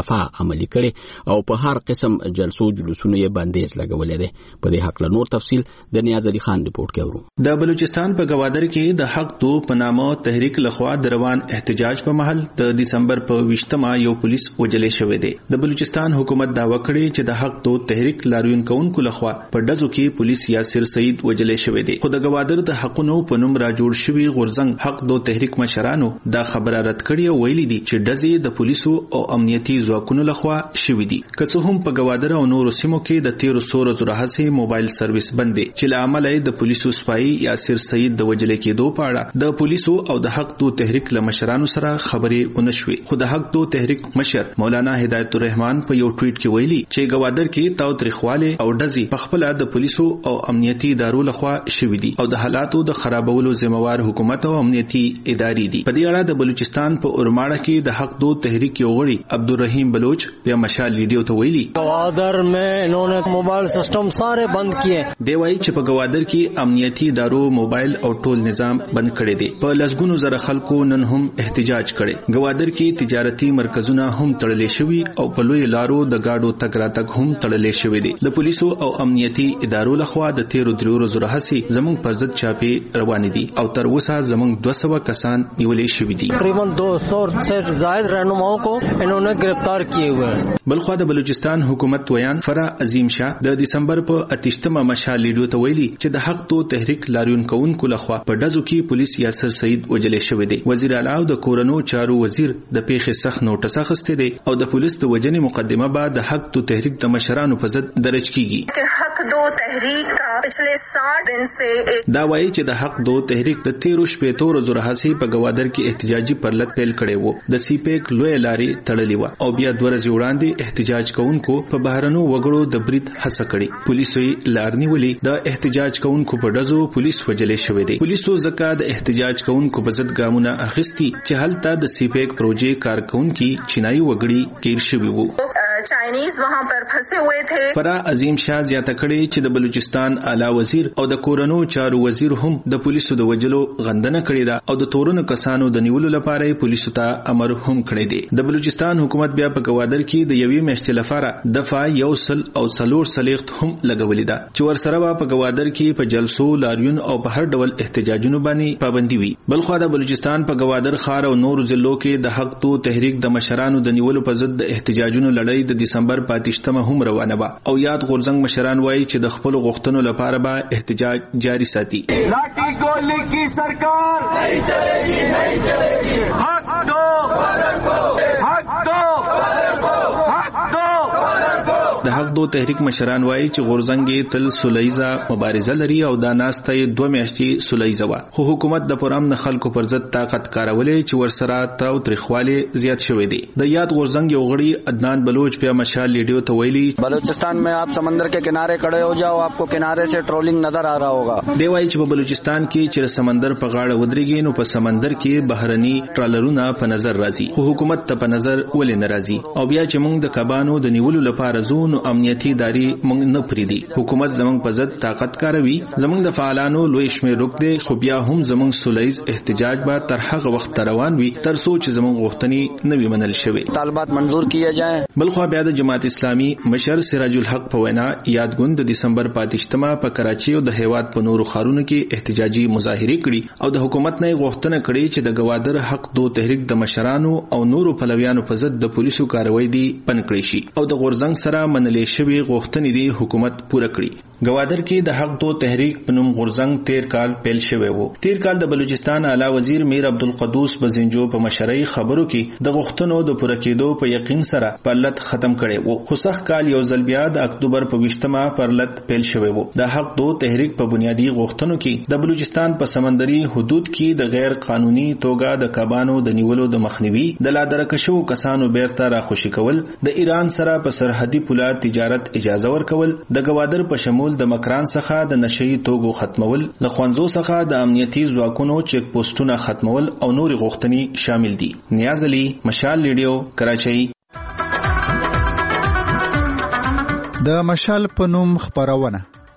عملي کړي او په هر قسم جلسو جلوسونو یې بندیز لګولې ده. په دې حق له نور تفصیل د نیاز علي خان ریپورت کې اورو. د بلوچستان په گوادر کې د حق دو په نامه تحریک لخوا د روان احتجاج په محل د دسمبر په ویشتمه یو پولیس وجلې شوې ده. د بلوچستان حکومت دعوه کړې چې د حق دو تحریک لاروین کونکو لخوا په ډزو کې پولیس یاسر سعید وجلې شوې ده. خو د گوادر د حقونو په نوم را جوړ شوی غورزنګ حق دو تحریک مشرانو دا خبره رد کړې او ویلي دي چې ډزې د پولیسو او امنیتي ځواکونو لخوا شوې دي. که څه هم په گوادر او نورو سیمو کې د تیرو سورو زراحسي موبایل سرویس بند دي چې له امله د پولیسو سپایي یاسر سعید د وجلې کېدو په اړه د پولیسو او د حق دو تحریک له مشرانو سره خبرې ونشوي. خو د حق دو تحریک مشر مولانا هدایت الرحمن په یو ټویټ کې ویلي چې گوادر کې تاو تاریخواله او ډزې په خپل د پولیسو او امنیتي ادارو لخوا شوې دي او د حالاتو د خرابولو ذمہوار حکومت او امنیتي ادارې دي. په دې اړه د بلوچستان په اورماړه کې د حق دو تحریک یو غړي عبدالرحیم بلوچ یا مشال لیډیو ته ویلي گوادر میں انہوں نے موبائل سسٹم سارے بند کیے. دی وايي چې په گوادر کې امنیتي ادارو موبایل او ټول نظام بند کړي دي. په لسګونو زره خلکو نن هم احتجاج کړي. گوادر کې تجارتي مرکزونه هم تړلې شوي او په لوی لارو د گاډو تګ راتګ هم تړلې شوي دي. د پولیسو او امنیتي ادارو لخوا د تیرو درو ورځو راهیسې زموږ پر ضد چاپې روان دي او تر اوسه زموږ دوه سوه کسان نیولې شوي دي. تقریبا دو سو سے زائد رہنماؤں کو انہوں نے گرفتار کیے ہوئے ہیں. بلخوا د بلوچستان حکومت ویان فرا عظیم شاه د دسمبر په اتشتمه مشال لیډیو ته ویلي چې د حق دو تحریک لاریون کوونکو لخوا په ډزو کې پولیس یاسر سعید وجلې شوی دی. وزیر اعلی او د کورونو چارو وزیر د پیښې سخت نوټس اخیستی دی او د پولیس د وجنې مقدمه بعد د حق دو تحریک د مشرانو په ضد درج کیږي. حق دو تحریک کا پچھلے ساٹھ دن سے دا وایي چې د حق دو تحریک د تیرو شپېتو ورځو راهیسې په گوادر کې احتجاجي پرلط پیل کړی وو. د سی پیک لوی لارې تړلې و او بیا دوه ورځې وړاندې احتجاج کوونکو په بهرنو وګړو د برید هڅه کړې. پولیسو یې لار نیولې. د احتجاج کوونکو په ډزو پولیس وجلې شوې دي. پولیسو ځکه د احتجاج کوونکو په ضد ګامونه اخیستي چې هلته د سی پیک پروژې کارکونکي چینایي وګړي گیر شوي وو. چائنیز وہاں پر پھنسے ہوئے تھے. فرا عظیم شاه زیاته کړي چې د بلوچستان اعلی وزیر او د کورونو چارو وزیر هم د پولیسو د وجلو غندنه کړې ده او د تورونو کسانو د نیولو لپاره پولیسو ته امر هم کړی دی. د بلوچستان حکومت بیا په گوادر کې د یوې میاشتې لپاره دفعه یو سل او څلور سلیخت هم لګولې ده چې ورسره په گوادر کې په جلسو لاریون او په هر ډول احتجاجونو باندې پابندي وي. بلخوا د بلوچستان په گوادر ښار او نور ضلعو کې د حق تو تحریک د مشرانو د نیولو په ضد د احتجاجونو لړۍ د دسمبر پاتشتمه هم روانه وه او یاد غورځنګ مشران وایي چې د خپل غوښتنو لپاره به احتجاج جاری ساتي. لاٹھی گولی کی سرکار نہیں چلے گی نہیں چلے گی. حق دو حق دو حق دو. د حق دو تحریک مشران وایي چې غورځنګ تل سولیزه مبارزه لري او دا ناسته دوه میاشتې سولیزه وه خو حکومت د پرامن خلکو پر ضد طاقت کارولې چې ورسره تاو تریخواله زیات شوی دی. د یاد غورځنګ یو غړي عدنان بلوچ په مشال لیډیو ته ویلي بلوچستان میں آپ سمندر کے کنارے کھڑے ہو جاؤ آپ کو کنارے سے ٹرولنگ نظر آ رہا ہوگا. دی وایي چې په بلوچستان کې چې سمندر په غاړه ودرېږي نو په سمندر کې بهرني ټرالرونه په نظر راځي خو حکومت ته په نظر ولې ناراضي او بیا چې موږ د کبانو د نیولو لپاره زو نو امنیتي اداري موږ نه پریدي. حکومت زموږ په ضد طاقت کاروي. زموږ د فعالانو لوی شمېر روک دی خو بیا هم زموږ سولیز احتجاج به تر هغه وخت روان وي تر څو چې زموږ غوښتنې نه وي منل شوې. طالبات منظور کیے جائیں. بلخوا بیا د جماعت اسلامي مشر سراج الحق په وینا یادګوند د دسمبر پاتشتمه په کراچي او د هیواد په نورو ښارونو کې احتجاجي مظاهرې کړي او د حکومت نه غوښتنه کړې چې د گوادر حق دو تحریک د مشرانو او نورو پلویانو په ضد د پولیسو کاروایی دی پن کړی شي او د غورځنګ سره منلې شوی غوښتنې دی حکومت پوره کړي. گوادر کې د حق دو تحریک په نوم غورځنګ تیر کال پیل شوی وو. تیر کال د بلوچستان اعلی وزیر میر عبدالقدوس بزنجو په مشرۍ خبرو کې د غوښتنو د پوره کېدو په یقین سره پرلط ختم کړي وو. خو سخت کال یو ځل بیا د اکتوبر په ویشتمه پرلط پیل شوی وو. د حق دو تحریک په بنیادی غوښتنو کې د بلوچستان په سمندري حدود کې د غیر قانوني توګه د کبانو د نیولو د مخنیوي د لادرکشو کسانو بیرته راخوشي کول د ایران سره په سرحدي پوله تجارت اجازه ورکول د گوادر په شمول د مکران څخه د نشئی توګو ختمول د خوانزو څخه د امنیتي ځواکونو چیک پوسټونه ختمول او نور غوښتنې شامل دي. نیاز علي مشال لیډیو کراچۍ. د مشال په نوم خبرونه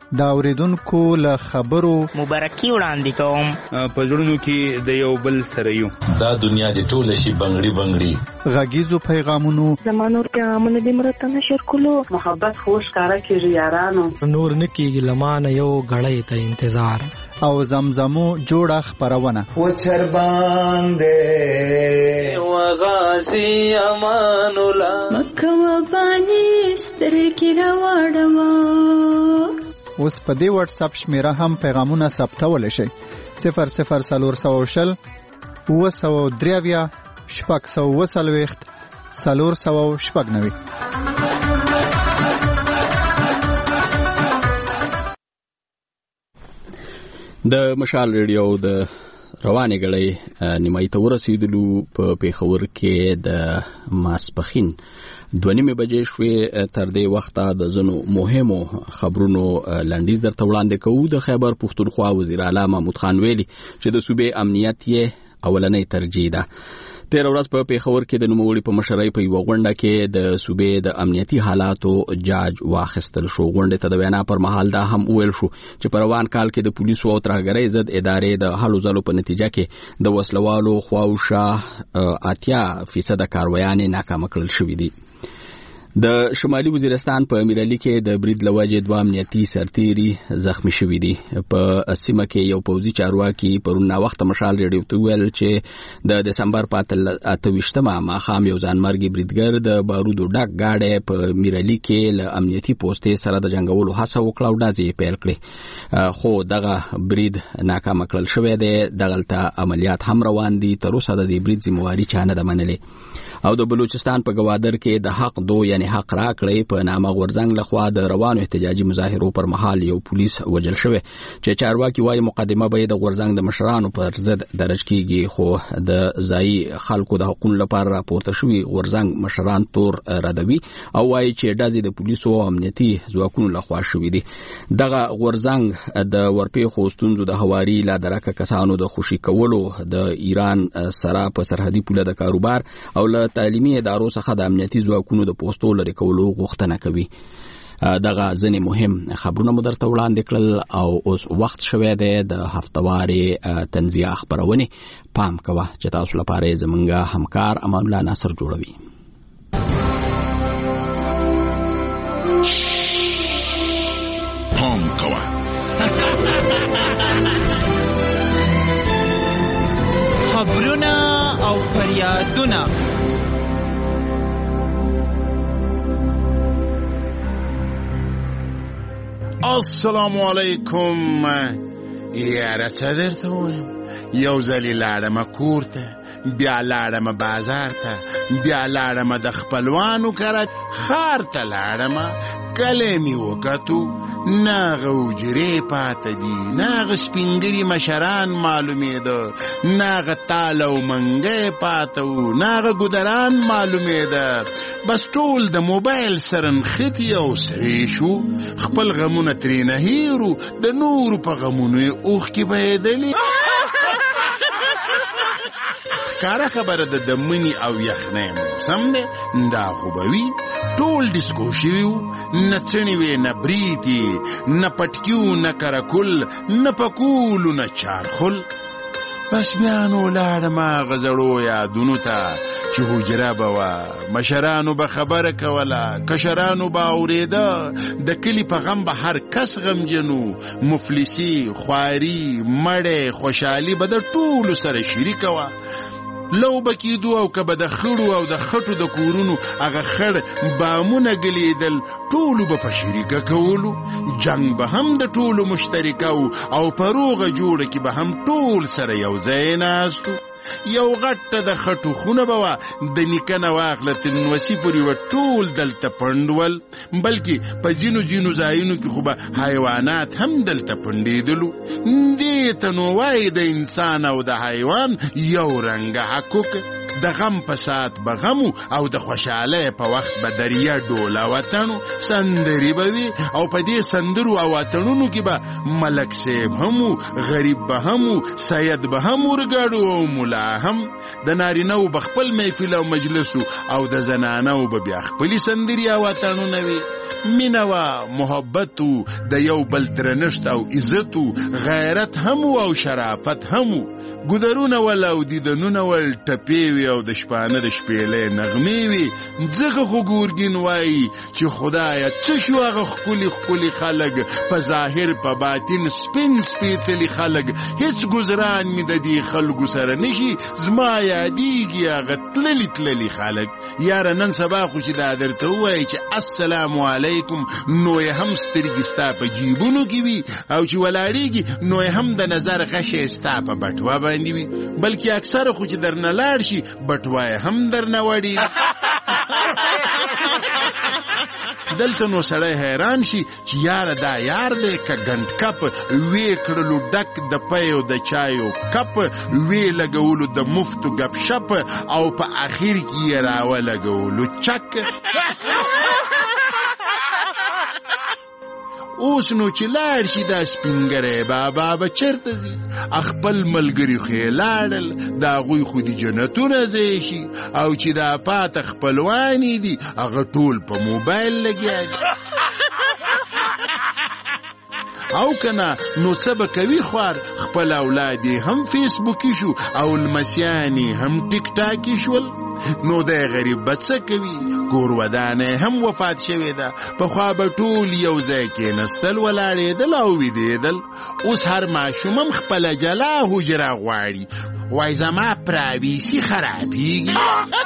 د اوریدونکو له خبرو مبارکي وړاندې کوم. په زړونو کې د یو بل سره یو. دا دنیا د ټول شي بنگړي بنگړي. غږیزو پیغامونو زمانور پیغامونه د مرته نشر کولو محبت خوش کارا کیږي یارانو. نور نکیږي لمانه یو غړې ته انتظار. او زمزمو جوړه خبرونه و چرباندې و غازی امان الله مکه و بانی سترګې راوړم. اوس په دې واتس اپ شمیره هم پیغامونه ثبتول شي. صفر صفر سلور سو شل و سو دریویا شپږ سو وسلويخت سلور سو شپږ نوي. د مشال ریډیو د روانې غړې نیمای ته ورسېدلو په پیښور کې د ماسپخین دوه نیمې بجې شوې. تر دې وخته د ځینو مهمو خبرونو لنډیز درته وړاندې کوو. د خیبر پښتونخوا وزیر اعلی محمود خان ویلي چې د صوبې امنیت یې اولنۍ ترجیح ده. تیر ورځ په پیښور کې د نوموړي په مشرۍ په یوه غونډه کې د صوبې د امنیتي حالاتو جاج واخیستل شو. غونډې ته د وینا پر مهال دا هم وویل شو چې په روان کال کې د پولیسو او ترهګرۍ ضد ادارې د هلو ځلو په نتیجه کې د وسلوالو خواوشا اتیا فیصد کارویانې ناکامه کړل شوي دي. د شمالي وزیرستان په امیرعلي کې د برید لوجې دوه امنیتي سرتیري زخمی شوي دي. په سیمه کې یو پوځي چارواکي پرون ناوخته مشال ریډیو ته ویل چې د دسمبر په اته ویشتمه ماښام یو ځانمرګي بریدګر د بارودو ډک ګاډی په امیرعلي کې له امنیتي پوستې سره د جنګولو هڅه وکړه او ډزې یې پیل کړې، خو دغه برید ناکامه کړل شوی دی. دغلته عملیات هم روان دي. تر اوسه د دې برید ذمہواري چا نه ده منلې. او د بلوچستان په گوادر کې د حق دو یعنی حق راکړې په نامه غورځنګ لخوا د روانو احتجاجي مظاهرو پر مهال یو پولیس وجل شوی چې چارواکي وايي مقدمه به د غورځنګ د مشرانو پر ضد درج کیږي، خو د ځایي خلکو د حقوقو لپاره راپورته شوی غورځنګ مشران تور ردوي او وايي چې ډزې د پولیسو او امنیتي ځواکونو لخوا شوې دي. دغه غورځنګ د ورپېښو ستونزو د هواري لا درکه کسانو د خوشي کولو د ایران سره په سرحدي پوله د کاروبار او له تعلیمي ادارو څخه د امنیتي ځواکونو د پوسټو لرې کولو غوښتنه کوي. دغه ځینې مهم خبرونه مو درته وړاندې کړل او اوس وخت شوی دی د هفتوارې تنزیه خپرونې. پام کوه چې تاسو لپاره زمونږ همکار امان الله ناصر جوړوي. پام کوه خبرونه او فریادونه السلام علیکم. یاره څه درته ووایم، یو ځلې لاړمه کور ته، بیا لاړمه بازار ته، بیا لاړمه د خپلوانو کره، ښار ته لاړمه، کلی مې وکتو، ناغه حجرې پاته دي، ناغه سپینګري مشران معلومېده، ناغه تال او منګی پاته و، ناغه ګودران معلومېده. بس ټول د موبایل سره نښتي او سرې شو، خپل غمونه ترېنه هېرو، د نورو په غمونو یې اوښکې بهېدلې. ښکاره خبره ده د مني او یخنۍ موسم دی، دا خو به وي. ټول ډیسکو شوي وو، نه څڼې وې، نه بریتې، نه پټکي وو، نه کرکل، نه پکول و، نه چارخل. بس بیا نو لاړم هغه زړو یادونو ته چې حجره به وه، مشرانو به خبره کوله، کشرانو به اورېده، د کلي په غم به هر کس غمجن و، مفلسي، خواري، مړی، خوشحالي به د ټولو سره شریکه وه. لو به کېدو او که به د خړو او د خټو د کورونو هغه خړ بامونه ګلېدل، ټولو به په شریکه کولو. جنگ به هم د ټولو مشترکه و او په روغه جوړه کې به هم ټول سره یو ځای ناستو. یو غټه د خټو خونه به وه، د نیکه نه واخله تر نوسي پورې وه ټول دلته پنډول، بلکې په ځینو ځینو ځایونو کې خو به حیوانات هم دلته پنډېدلو. دې ته نو وایي د انسان او د حیوان یو رنګه حقوق. د غم په ساعت به غمو او د خوشحالۍ په وخت به دریا ډوله وطنو سندرې به وي او په دې سندرو او وطنونو کې به ملک صاحب هم غریب به هم سید به هم ورګاډو او ملا هم. د نارینهو به خپل محفل او مجلسو او د زنانو به بیا خپلې سندرې او وطنونه وي. مینه وه، محبت و، د یو بل درنښت او عزت و، غیرت هم او شرافت هم. ګودرونه ول او دیدنونه ول ټپې وي او د شپانه د شپېلۍ نغمې وي. ځکه خو ګورګین وایي چې خدایه څه شو هغه ښکلي ښکلي خلک، په ظاهر په باطن سپین سپېڅلي خلک. هېڅ ګزران مې د دې خلکو سره نشي، زما یادېږي هغه تللي تللي خلک. یاره نن سبا خو چې دا درته ووایي چې السلام علیکم نو یې هم سترګې ستا په جیبونو کې وي او چې ولاړېږي نو یې هم د نظر غشی ستا په بټوه باندې وي، بلکې اکثره خو چې درنه لاړ شي بټوه یې هم درنه وړي. دلته نو سړی حیران شي چې یاره دا یار دی که ګنډ کپ، وې کړلو ډک د پیو د چایو کپ، وې لګولو د مفتو ګپ شپ او په اخر کې یې راولګولو چک. اوس نو چې لاړ شي دا سپینګری بابا به چېرته ځي؟ خپل ملګري خو یې لاړل، د هغوی خو دې جنتونه ځای شي او چې دا پاته خپلوانې دي هغه ټول په موبایل لګیا دي. او کنه نو څه به کوي خوار، خپل اولاد یې هم فیسبوکي شو او لمسیانې هم ټیک ټاکي شول. نو د غریب به څه کوي؟ کور ودانه هم وفات شوې ده. پخوا به ټول یو ځای کېنستل، ولاړېدل او ویدېدل. اوس هر ماشوم هم خپله جلا حجره غواړي، وای زما پراویسي خرابېږي.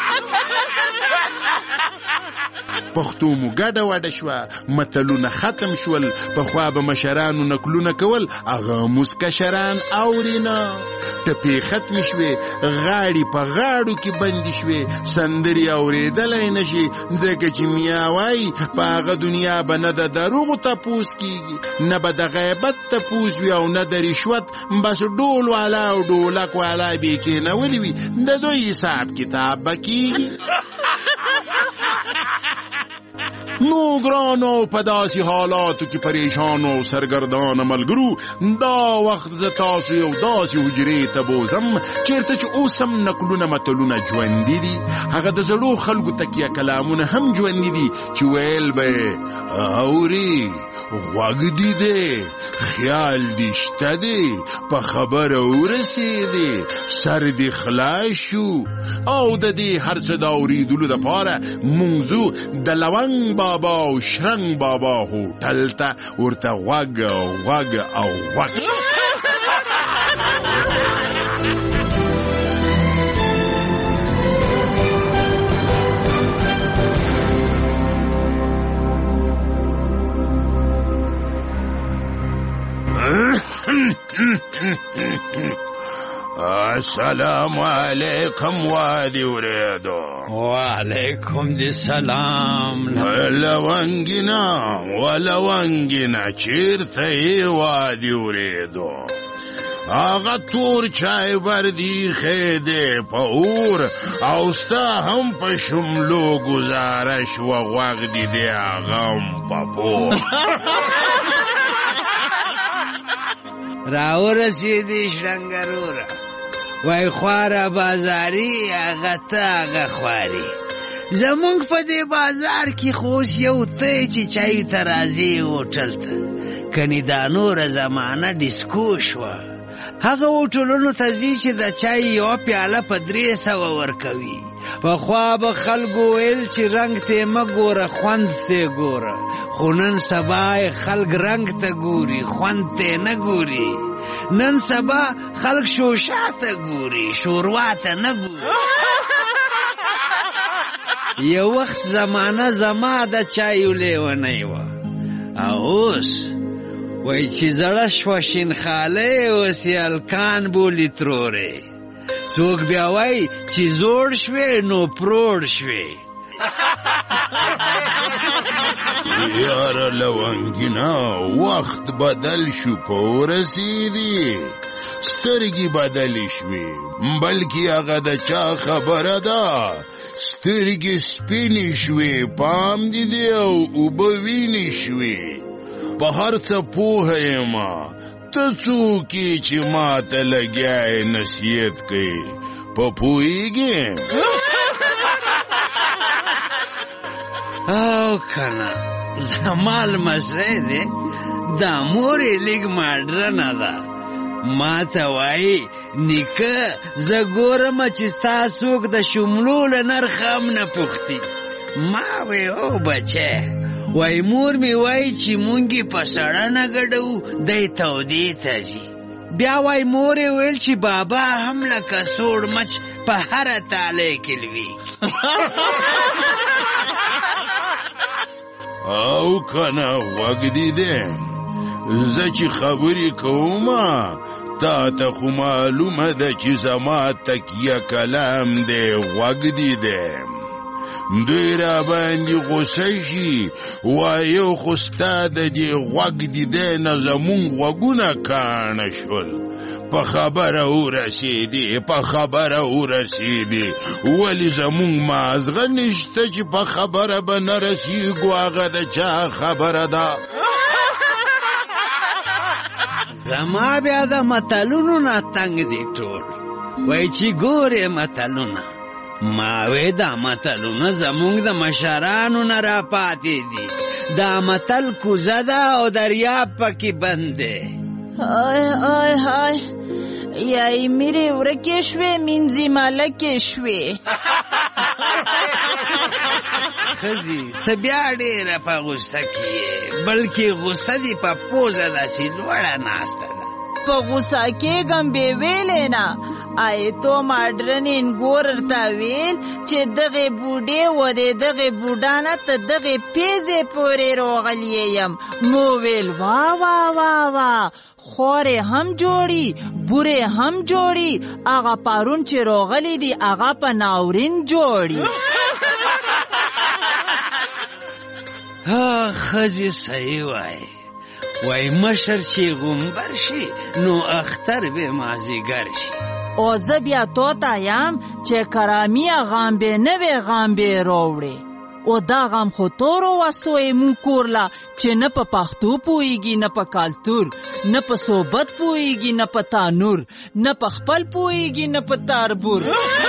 پښتو مو ګډه وډه شوه، متلونه ختم شول. پخوا به مشرانو نکلونه کول، هغه موس کشران اوري نه. ټپې ختمې شوې، غاړې په غاړو کې بندې شوې، سندرې اورېدلی نه شي، ځکه چې میا وایي په هغه دنیا به نه د دروغو تپوس کېږي، نه به د غیبت تپوس وي او نه د رشوت. بس ډول والا او ډولک والا به یې کېنولي وي، د دوی حساب کتاب به کېږي. نو ګرانو په داسې حالاتو کې پریشان او سرګردانه ملګرو، دا وخت زه تاسو یو داسې حجرې ته بوزم چېرته چې اوس هم نقلونه متلونه ژوندي دي. هغه د زړو خلکو تکیه کلامونه هم ژوندي دي چې ویل به یې اوري، غوږ دي دی، خیال دي شته دی، په خبره ورسېدې، سر دې خلاص شو. او د دې هر څه د اورېدلو دپاره موضوع د لونګ بابا او شرنګ بابا هوټل ته ورته غوږ غوږ او غوږ. السلام علیکم وادي وريدو. وعلیکم دی سلام. لونګینا ولونګینا چیرته یې وادي وريدو؟ هغه تور چای وردی خیده په اور او ستا هم په شملو گزارش و غوږ دی دی هغه هم په پور. راورسېدې شرنګروره، وای خواره بازاري هغه ته هغه خواري. زمونږ په دې بازار کې خو اوس یو ته چې چای ته راځې هوټل ته، کنې دا نوره زمانه ډیسکو شوه. هغه هوټلونو ته ځي چې د چای یوه پیاله په درې سوه ورکوي. پخوا به خلکو ویل چې رنګ ته مه ګوره خوند ته ګوره، خو نن سبا خلک رنګ ته ګوري خوند ته نه ګوري. نن سبا خلک شوشا ته ګوري شوروا ته نه ګوري. یو وخت زمانه زما د چایو لیونی وه، او اوس وای چې زړه شوه شینخالۍ اوس یې الکان بولي ترورې. څوک بیا وای چې زوړ شوې نو پروړ شوې. یاره لونګینا وخت بدل شو په ورسېدي سترګې بدلې شوې بلکې هغه د چا خبره ده سترګې سپینې شوې پام دې دی او اوبه وینې شوې په هر څه پوهه یم ته څوک یې چې ما ته لګیا یې نصیحت کوي په پوهېږې او کنه زما لمسی دی دا مور یې لږ ماډرنه ده ما ته وایي نیکه زه ګورم چې ستا څوک د شملو له نرخه هم نه پوښتي ما وی او بچی وای مور مې وایي چې مونږ یې په سړه نه ګډوو دی تودې ته ځي بیا وای مور یې ویل چې بابا هم لکه سوړ مچ په هره تالی کې لوي او کنه غوږ دې دی زه چې خبرې کوم تا ته خو معلومه ده چې زما تکیه کلام دی غوږ دې دی دوی را باندې غوسه شي وایو خو ستا د دې غوږ دې دی نه زمونږ غوږونه کاڼه شول په خبره ورسېدې په خبره ورسېدې ولې زمونږ مازغه نشته چې په خبره به نه رسېږو هغه د چا خبره ده زما بیا د متلونو نه تنګ دي ټول وای چې ګورې متلونه ما وې دا متلونه زمونږ د مشرانو نه راپاتې دي دا متل کوزه ده او دریاب پکې بند دی آی آی آی یای میرے ورکې شوې مینځي مالکې شوې ښځې ته بیا ډېره په غوسه کې یې بلکې غوسه دې په پوزه داسې لوړه ناسته ده په غوسه کېږم بې ویلې نه آی تو ماډرن انګور ورته ویل چې دغې بوډۍ و د دغې بوډا نه ته دغې پیزې پورې راغلی یم مو ویل وا وا وا وا خورې هم جوړي بورې هم جوړي هغه پرون چې راغلی دي هغه په ناورین جوړي ښځې صحیح وایي وای مشر چې غومبر شي نو اختر به مازیګر شي او زه بیا تو ته یم چې کرامیه غامبې نوې غامبې راوړې او دا غم خو تورو وستوې مون کورلا چې نه په پښتو پوهېږي نه په کلتور نه په صحبت پوهېږي نه په تانور نه په خپل پوهېږي نه په تربور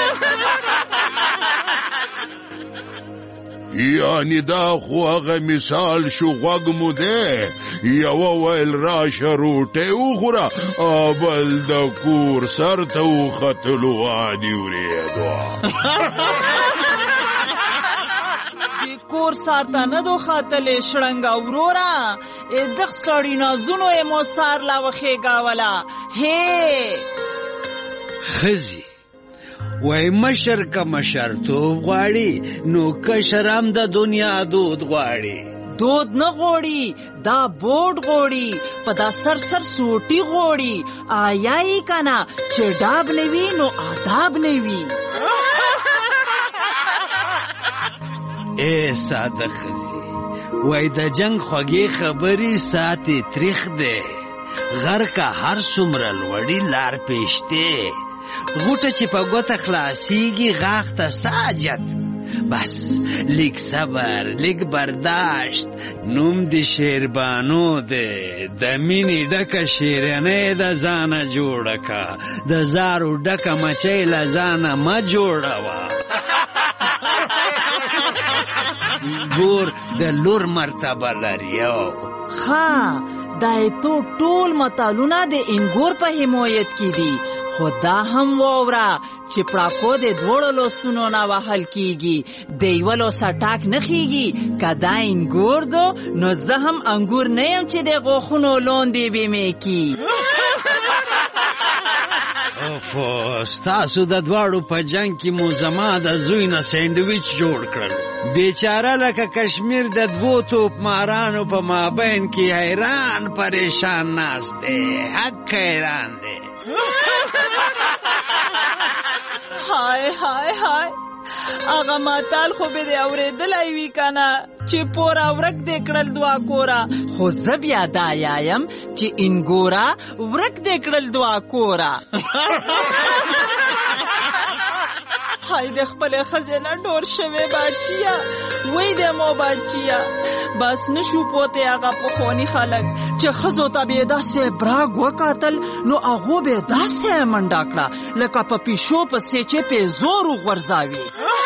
یعنی دا خو هغه مثال شو غوږ مو دی یوه ویل راشه روټۍ وخوره او بل د کور سر ته وختلو وادي ورېدو کور سار ته نه دو خاتلې شړنګه وروره دغ سړي نازونو یې مو سار لا وخېږوله هې ښځې وای مشر که مشرتوب غواړي نو کشر هم د دنیا دود غواړي دود نه غواړي دا بوډ غواړي په دا سر سر سوټي غواړي آیا یې کنه چې ډاب نه وي نو آداب نه وي اے ساده ښځې وای د جنگ خوږې خبرې ساتې تریخ دی غر که هر څومره لوړي لار پیشتې غوټه چې په ګوته خلاصیږي غاښ ته ساجت بس لیک صبر لیک برداشت نوم دی شیربانو دی د مینې ډکه شیرنۍ د ځانه جوړه که د زارو ډکه مچۍ له ځانه مه جوړوه ګور د لور مرتبه لري ښه دا تو ټول متلونه د انګور په حمایت کې دي خو دا هم واوره چې پړاکو د دواړو لاسونو نه وهل کېږي د یوه لاسه ټاک نه خېږي که دا انګور دو نو زه هم انګور نه یم چې د غاښونو لاندې به مې کي اوفو ستاسو د دواړو په جنګ کې مو زما د زوی نه سینډویچ جوړ کړل بیچاره لکه کشمیر د دوو توپ مارانو په مابین کې حیران پریشان ناست دی حق حیران دی های های های هغه ماتال خو به دې اورېدلی وي که نه چې پورا ورک دې کړل دوه کوره خو زه بیا دا یایم چې انګوره ورک دې کړل دوه کوره های د خپلې ښځې نه ډور شوې باچیه وی د مو باچیه بس نشو پوتی هغه پخواني خلک چې ښځو ته به یې داسې براګ وکتل نو هغو به یې داسې منډه کړه لکه په پیشو پسې چې پې زور وغورځاوي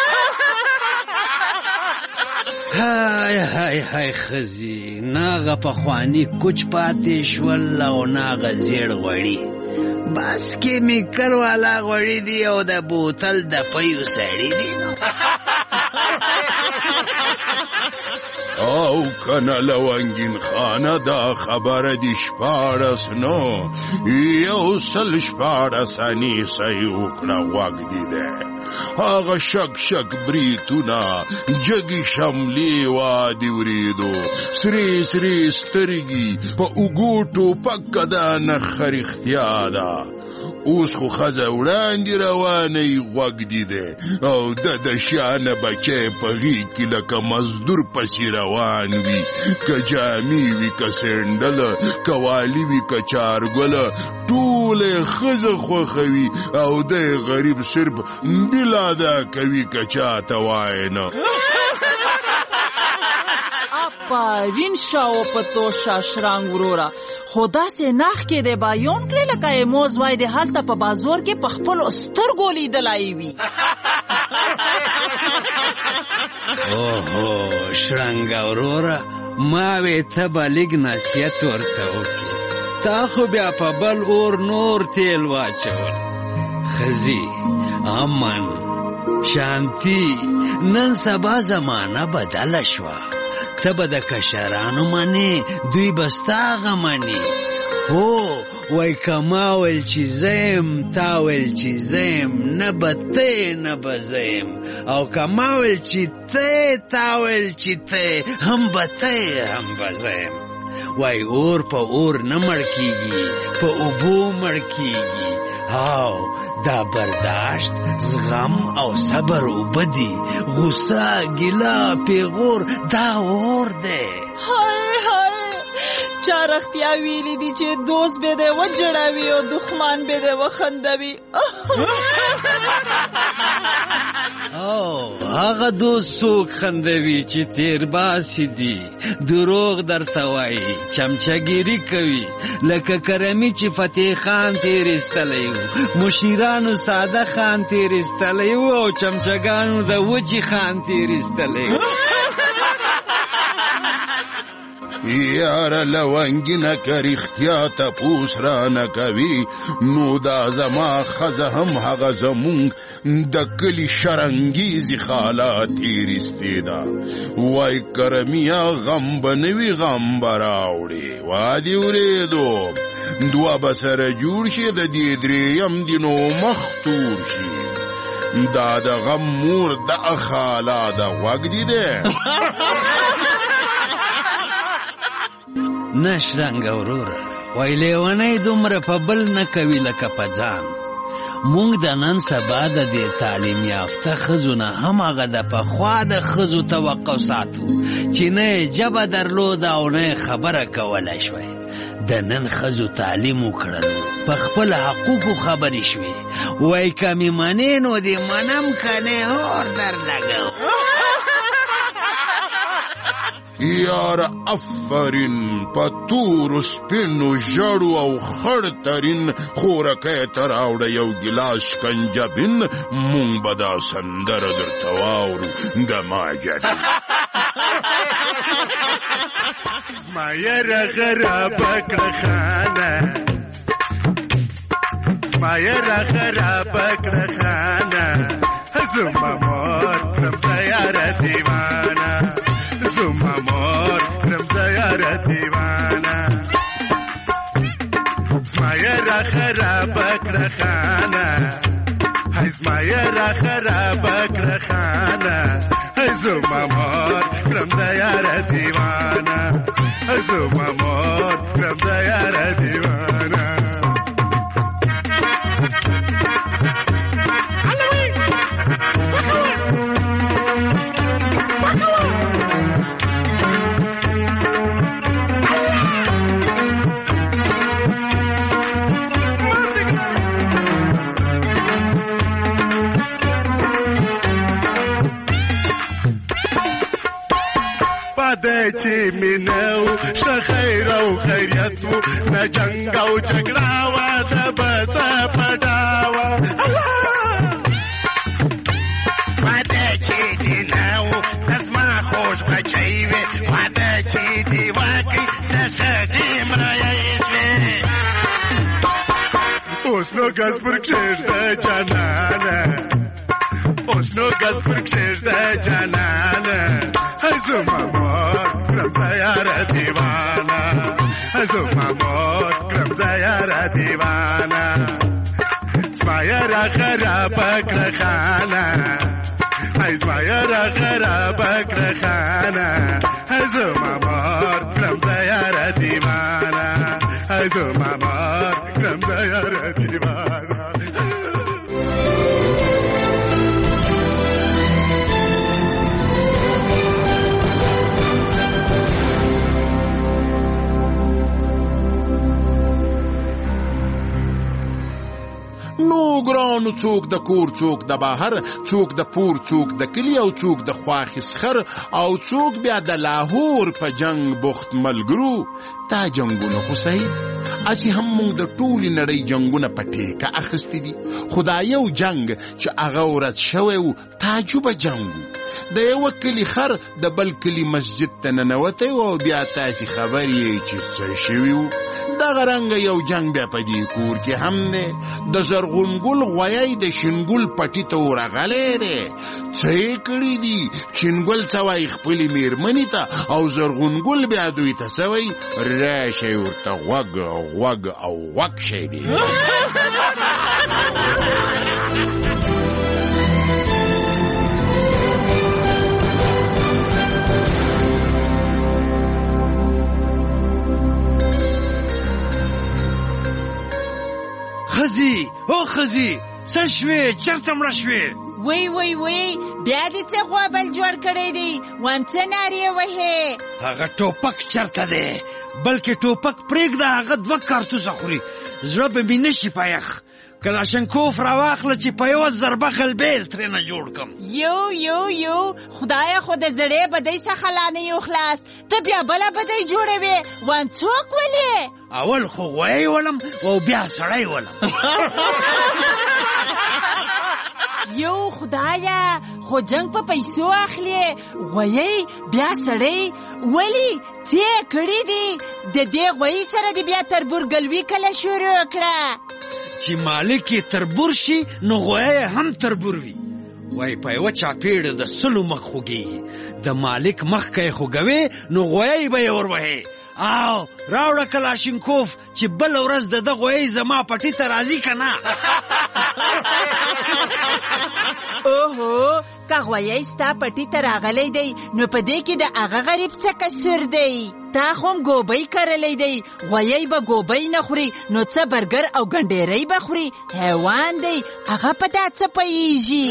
های های های ښځې ناغه پخواني کوچ پاتې شول او ناغه زیړ غوړي بس کیمیکل والا غوړي دي او د بوتل د پیو سړي دي او کنه لونگین خانه دا خبر دی شپارس نو یو سل شپارس انی سی اکڑا وگ دیده آغا شک شک بریتونا جگی شملی وادی وریدو سری سری سترگی پا اگوٹو پک دا نخر اختیادا اوس خو خزه وړاندې روانه غوږ دیده او د د شانه بچی په غېږ کې لکه مزدور پسې روان وي که جامې وي که سینډله که والي وي که چارګله ټوله یې ښځه خوښوي او دی غریب صرف بیل ادا کوي که چاته وایې نه آفرین شاو په تو شاشرنګ وروره خو داسې ناخ کې د بایون کړې لکه یې موز وای د هلته په بازور کې په خپلو سترګو لیدلی وي اوهو شرنګه وروره ما وې ته به لږ نصیحت ورته وکړې تا خو بیا په بل اور نور تیل واچول ښځې امن شانتی نن سبا زمانه بدله شوه ته به د کشرانو منې دوی به ستا هغه مني هو وای که ما ویل چې زه یم تا ویل چې زه یم نه به ته نه به زه یم او که ما ویل چې ته تا ویل چې ته هم به ته هم به زه یم وای اور په اور نه مړ کېږي په اوبو مړ کېږي هاو دا برداشت زغم او صبر اوبه دي غصه ګیله پیغور دا اور دی های های چا رښتیا ویلي دي چې دوست به دی وجړوي او دښمن به دی وخندوي او هغه دوست څوک خندوي چې تیر باسي دي دروغ درته وایي چمچهګیري کوي لکه کرمي چې فتح خان تیر ایستلی و مشیرانو ساده خان تیر ایستلی و او چمچهګانو د وچې خان تیر ایستلی و یاره لونگینه که رښتیا تپوس رانه کوي نو دا زما ښځه هم هغه زمونږ د کلي شرنګیزې خاله تېرېستې ده وای کرميه غم به نه وي غم به راوړې وادي ورېدو دوه به سره جوړ شي د دې درېیم دي نو مخ تور شي دا د غم مور د خاله د غوږ دي دی نه شرنګه وروره وای لیونی دومره په بل نه کوي لکه په ځان موږ د نن سبا د دې تعلیم یافته ښځو نه هم هغه د پخوا د ښځو توقع ساتو چې نه یې ژبه درلوده او نه یې خبره کولی شوی د نن ښځو تعلیم وکړلو په خپل حقوقو خبرې شوې وای که مې منې نو دې منم که نه اور در لګو یار افرین په تورو سپینو ژړو او خړ ترین خورکی ته راوړه یو ګیلاس شکنجبین مونږ به دا سندره درته واورو د ماجرین زما یره خرابه کړه خانه زما یره خرابه کړه خانه زما مور کړم د یاره دیوانه زما مور کړم د یاره دیوانه زما یره خرابه کړه خانه هی زما یره خرابه کړه خانه هی زما مور کړم د یاره دیوانه هی زما مور کړم د یاره دیوانه Halloween! خدای چې مینو ښه خیر او خیریت و نه جنګ او جګړه وه د بسه پډاوه واده چې دې نه و د زما خوږ بچی وې واده چې دې وکړي د ښځې مریی شوې اوس نو ګز پر کښېږده جانانه اوس نو ګز پر کښېږده جانانه ای زما مور کړم زه یاره دیوانه ای زما مور کړم زه یاره دیوانه زما یاره خرابه کړه خانه ای زما یاره خرابه کړه خانه ای زما مور کړم زه یاره دیوانه ای زما مور کړم زه یاره دیوانه نو ګرانو څوک د کور څوک د بهر څوک د پور څوک د کلی او څوک د خواښې سخر او څوک بیا د لاهور په جنگ بخت ملګرو دا جنګونه خو صحیح اسې هم موږ د ټولې نړۍ جنګونه په ټیکه اخیستي دي خو دا یو جنګ چې هغه ورځ شوی و تعجبه جنګ و د یوه کلي خر د بل کلي مسجد ته ننوتی و او بیا تاسې خبر یې چې څه شوي و دغه رنګه یو جنګ بیا په دې کور کې هم دی د زرغونګل غویی د شینګل پټي ته ورغلی دی څه یې کړي دي شینګل څه وایي خپلې مېرمنې ته او زرغونګل بیا دوی ته څه وایي راشئ ورته غوږ غوږ او غوږ شی دی خزي او خزي څه شوې چېرته مړه شوې وی وی وی بیا دې څه غوبل جوړ کړی دی وایم څه نارې وهې هغه ټوپک چېرته دی بلکې ټوپک پرېږده هغه دوه کارتوسه خوري زړه به مې نشي پایخ کلاشنکوف راواخله چې په یوه ضربه غلبیل ترېنه جوړ کړم یو یو یو خدایه خو د زړې بدۍ څخه لا نه یو خلاص ته بیا بله بدۍ جوړوې وایم څوک ولې اول خو غویی ولم او بیا سړی ولم یو خدایه خو جنگ په پیسو اخلي غویی بیا سړی ولی څه کړي دي د دې غویی سره دې بیا تربورګلوي کله شروع کړه چې مالک یې تربور شي نو غویی هم تربور وي وای په یوه چاپېړه د سلو مخ خوږېږي د مالک مخ که یې خوږوې نو غویی به یې وروهې او راوړه کلاشینکوف چې بله ورځ د ده غویی زما پټي ته راځي که نه اوهو که غویی ستا پټي ته راغلی دی نو په دې کې د هغه غریب څه قصور دی تا خو هم ګوبۍ کرلی دی غویی به ګوبۍ نه خوري نو څه برګر او ګنډېرۍ به خوري حیوان دی هغه په دا څه پوهېږي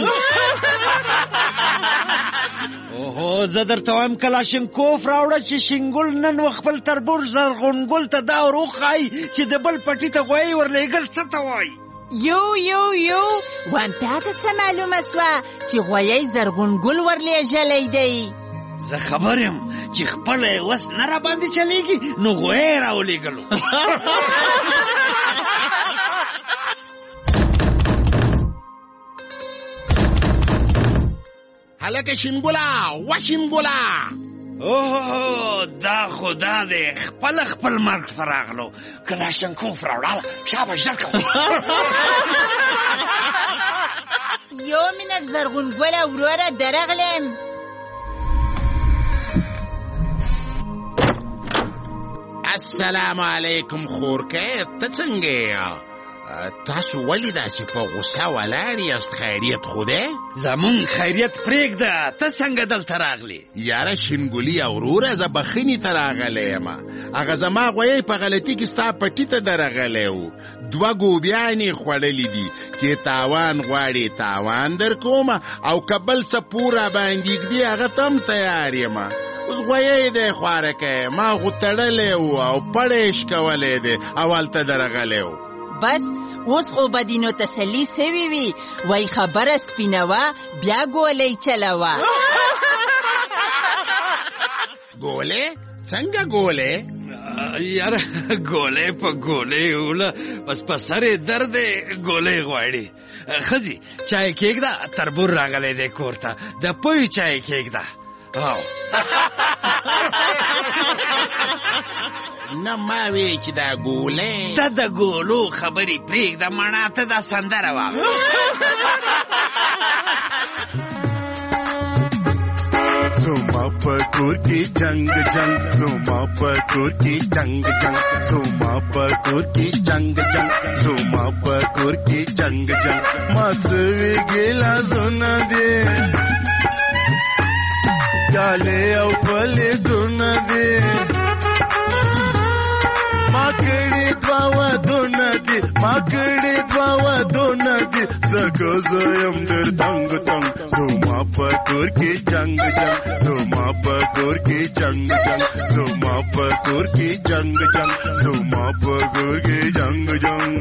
اوهو زه درته وایم کلاشینکوف راوړه چې شینګل نن و خپل تربور زرغونګل ته دا ور وښایي چې د بل پټي ته غویی ورلېږل څه ته وایي یو یو یو وایم تا ته څه معلومه سوه چې غویی زرغونګل ورلېږلی دی زه خبر یم چې خپله یې وس نه راباندې چلیږي نو غویی یې راولېږلو هلکه شینګوله و شینګوله اوه دا خو دا دی خپله خپل مرګ ته راغلو کلاشینکوف راوړاله شابه ژر کوه یو منټ زرغونګله وروره درغلم السلام علیکم خورکه ته څنګه یې تاسو ولې داسې په غوسه ولاړ یاست خیریت خو دی زمونږ خیریت پرېږده ته څنګه دلته راغلې یاره شینګولي وروره زه بخښنې ته راغلی یم هغه زما غویی په غلطي کې ستا پټي ته درغلی و دوه ګوبیانې خوړلي دي چې تاوان غواړې تاوان در کومه او که بل څه پور راباندې ږدي هغه ته هم تیار یم اوس غویی دی خوارکی ما خو تړلی و او پړی شکولی دی او هلته درغلی و بس اوس خو به دینو تسلي سوي وي وای خبره سپینوه بیا ګولۍ چلوه ګولې څنګه ګولې یاره ګولې په ګولې وله بس په سر یې درد دی ګولې غواړي. ښځې چای کېږده تربور راغلی دی کور ته د پوی چای کېږده. نه ما وی چې دا ګولې ته د ګولو خبرې پرېږده مڼه ته دا سندره واوره. زما په کور کې جنگ جنگ زما په کور کې جنگ جنگ زما په کور کې جنگ جنگ زما په کور کې جنگ جنگ ما سوي ګلا زونه دي ګاله او پلي دونه دي ما کړي دوا ودونه دي ما کړي دوا ودونه دي زګو زویم در تنگ تنگ زما په کور کې جنگ جنگ زما په کور کې جنگ جنگ زما په کور کې جنگ جنگ زما په کور کې جنگ جنگ.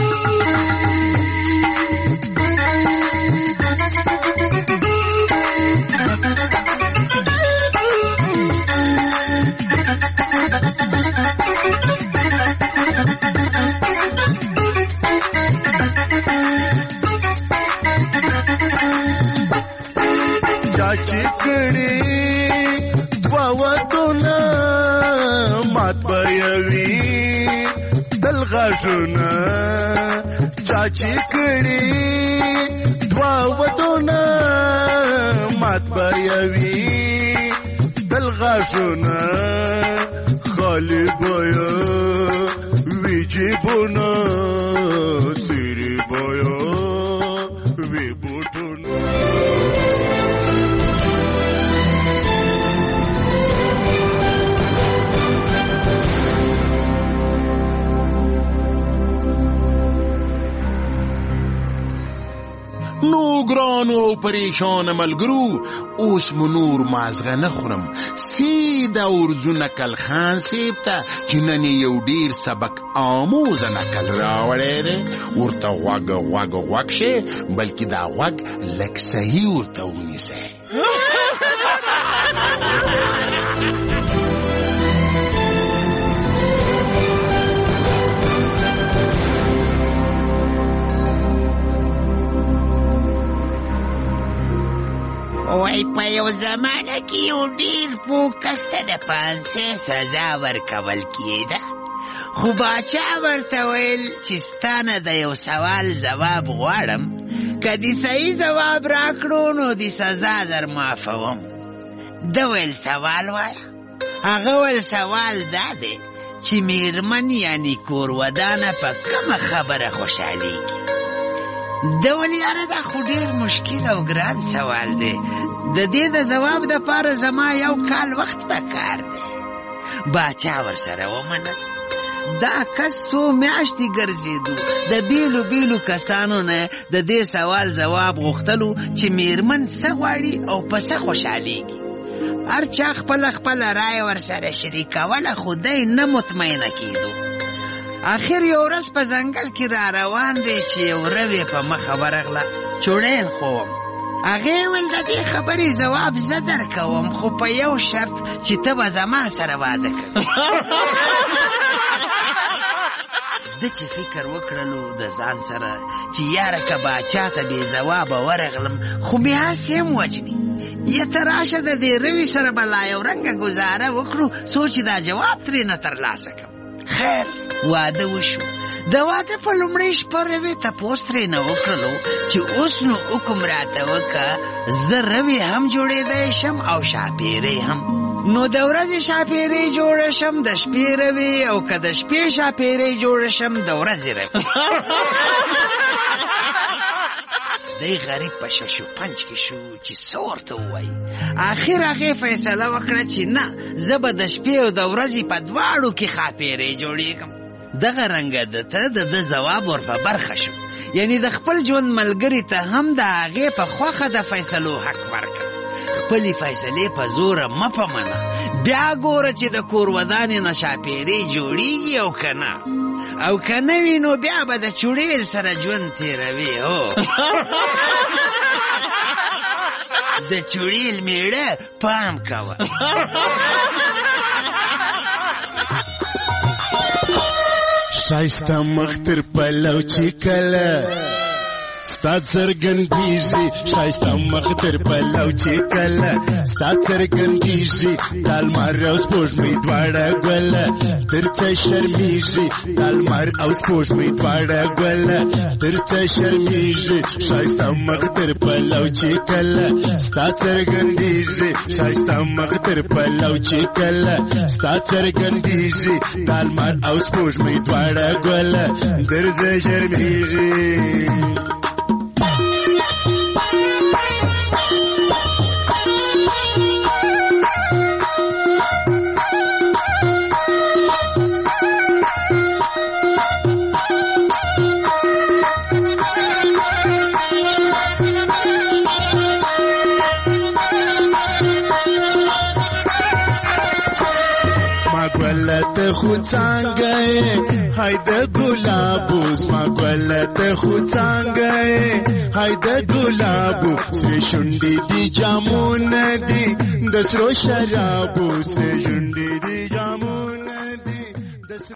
چاچی کړي دوا ودونه مات بیوي دل غاښونه چاچی کړي دوا ودونه مات بیوي دل غاښونه خالی بیا ویجی بونه سیری بیا وی بوټونه. نو ګرانو پریشان ملګرو اوس مو نور مازغه نه خورم سیده ورځو نکل خان صاحب ته چې نن یو ډیر سبق آموز نکل راوړی دی ورته غوږ غوږ غوږ شي بلکې دا غوږ لږ صحیح ورته ونیسئ. وای په یو زمانه کې یو ډېر پوه کس ته د پانسۍ سزا ورکول کېده خو باچا ورته ویل چې ستا نه د یو سوال ځواب غواړم که دې صحیح ځواب راکړو نو د سزا در معافوم. ده ویل سوال وایه. هغه ویل سوال دا دی چې میرمن یعنی کورودانه په کومه خبره خوشحالیږي. ده ویل یاره دا خو ډېر مشکل او ګران سوال دی د دې د ځواب دپاره زما یو کال وخت پکار دی. باچا ورسره ومنل. دا کس څو میاشتې ګرځېدو د بیلو بیلو کسانو نه د دې سوال ځواب غوښتلو چې میرمن څه غواړي او په څه خوشحالیږي. هر چا خپله خپله رایه ورسره شریکوله خو دی نه مطمئنه کېدو. آخر یو ورځ په ځنګل کې را روان دی چې یو روې په مخه ورغله چوړیل خو وم. هغې ویل د دې خبرې ځواب زه درکوم خو په یو شرط چې ته به زما سره واده کوې. ده چې فکر وکړلو د ځان سره چې یاره که باچا ته بې ځوابه ورغلم خو بیا هسې هم وجني یا ته راشه د دې روي سره به لا یو رنګه ګزاره وکړو څو چې دا جواب ترې نه ترلاسه کړم. خیر واده وشو. د واده په لومړۍ شپه روي تپوس ترې نه وکړلو چې اوس نو حکم راته وکړه زه روي هم جوړېدی شم او شاپیرې هم. نو د ورځې شاپیرې جوړه شم د شپې روي او که د شپې شاپیرې جوړه شم د ورځې روي. دی غریب په ششو پنج کې شو چې څه ورته ووایي. آخر هغې فیصله وکړه چې نه زه به د شپې او د ورځې په دواړو کې ښاپیرې جوړېږم. دغه رنګه د ته د ده ځواب ور په برخه شو. یعنی د خپل ژوند ملګري ته هم د هغې په خوښه د فیصلو حق ورکړه. خپلې فیصلې په زوره مه په منه. بیا ګوره چې د کورودانې نه شاپیرې جوړېږي او که نه. او که نه وي نو بیا به د چوړیل سره ژوند تېروي. هو د چوړیل میړه پام کوه. شایسته مختر پلو چې کله ستا څرګندېږي شایسته مختر پلو چې کله ستا څرګندېږي د لمر او سپوږمۍ دواړه ګله درته شرمېږي د لمر او سپوږمۍ دواړه ګله درته شرمېږي شایسته مختر پلو چې کله ستا څرګندېږي شایسته مختر پلو چې کله ستا څرګندېږي د لمر او سپوږمۍ دواړه ګله درته شرمېږي. ته خو څنګه هاي د ګلابو زما ګل ته خو څنګه هاي د ګلابو سره شونډې دي جامونه دي د سرو شرابو سره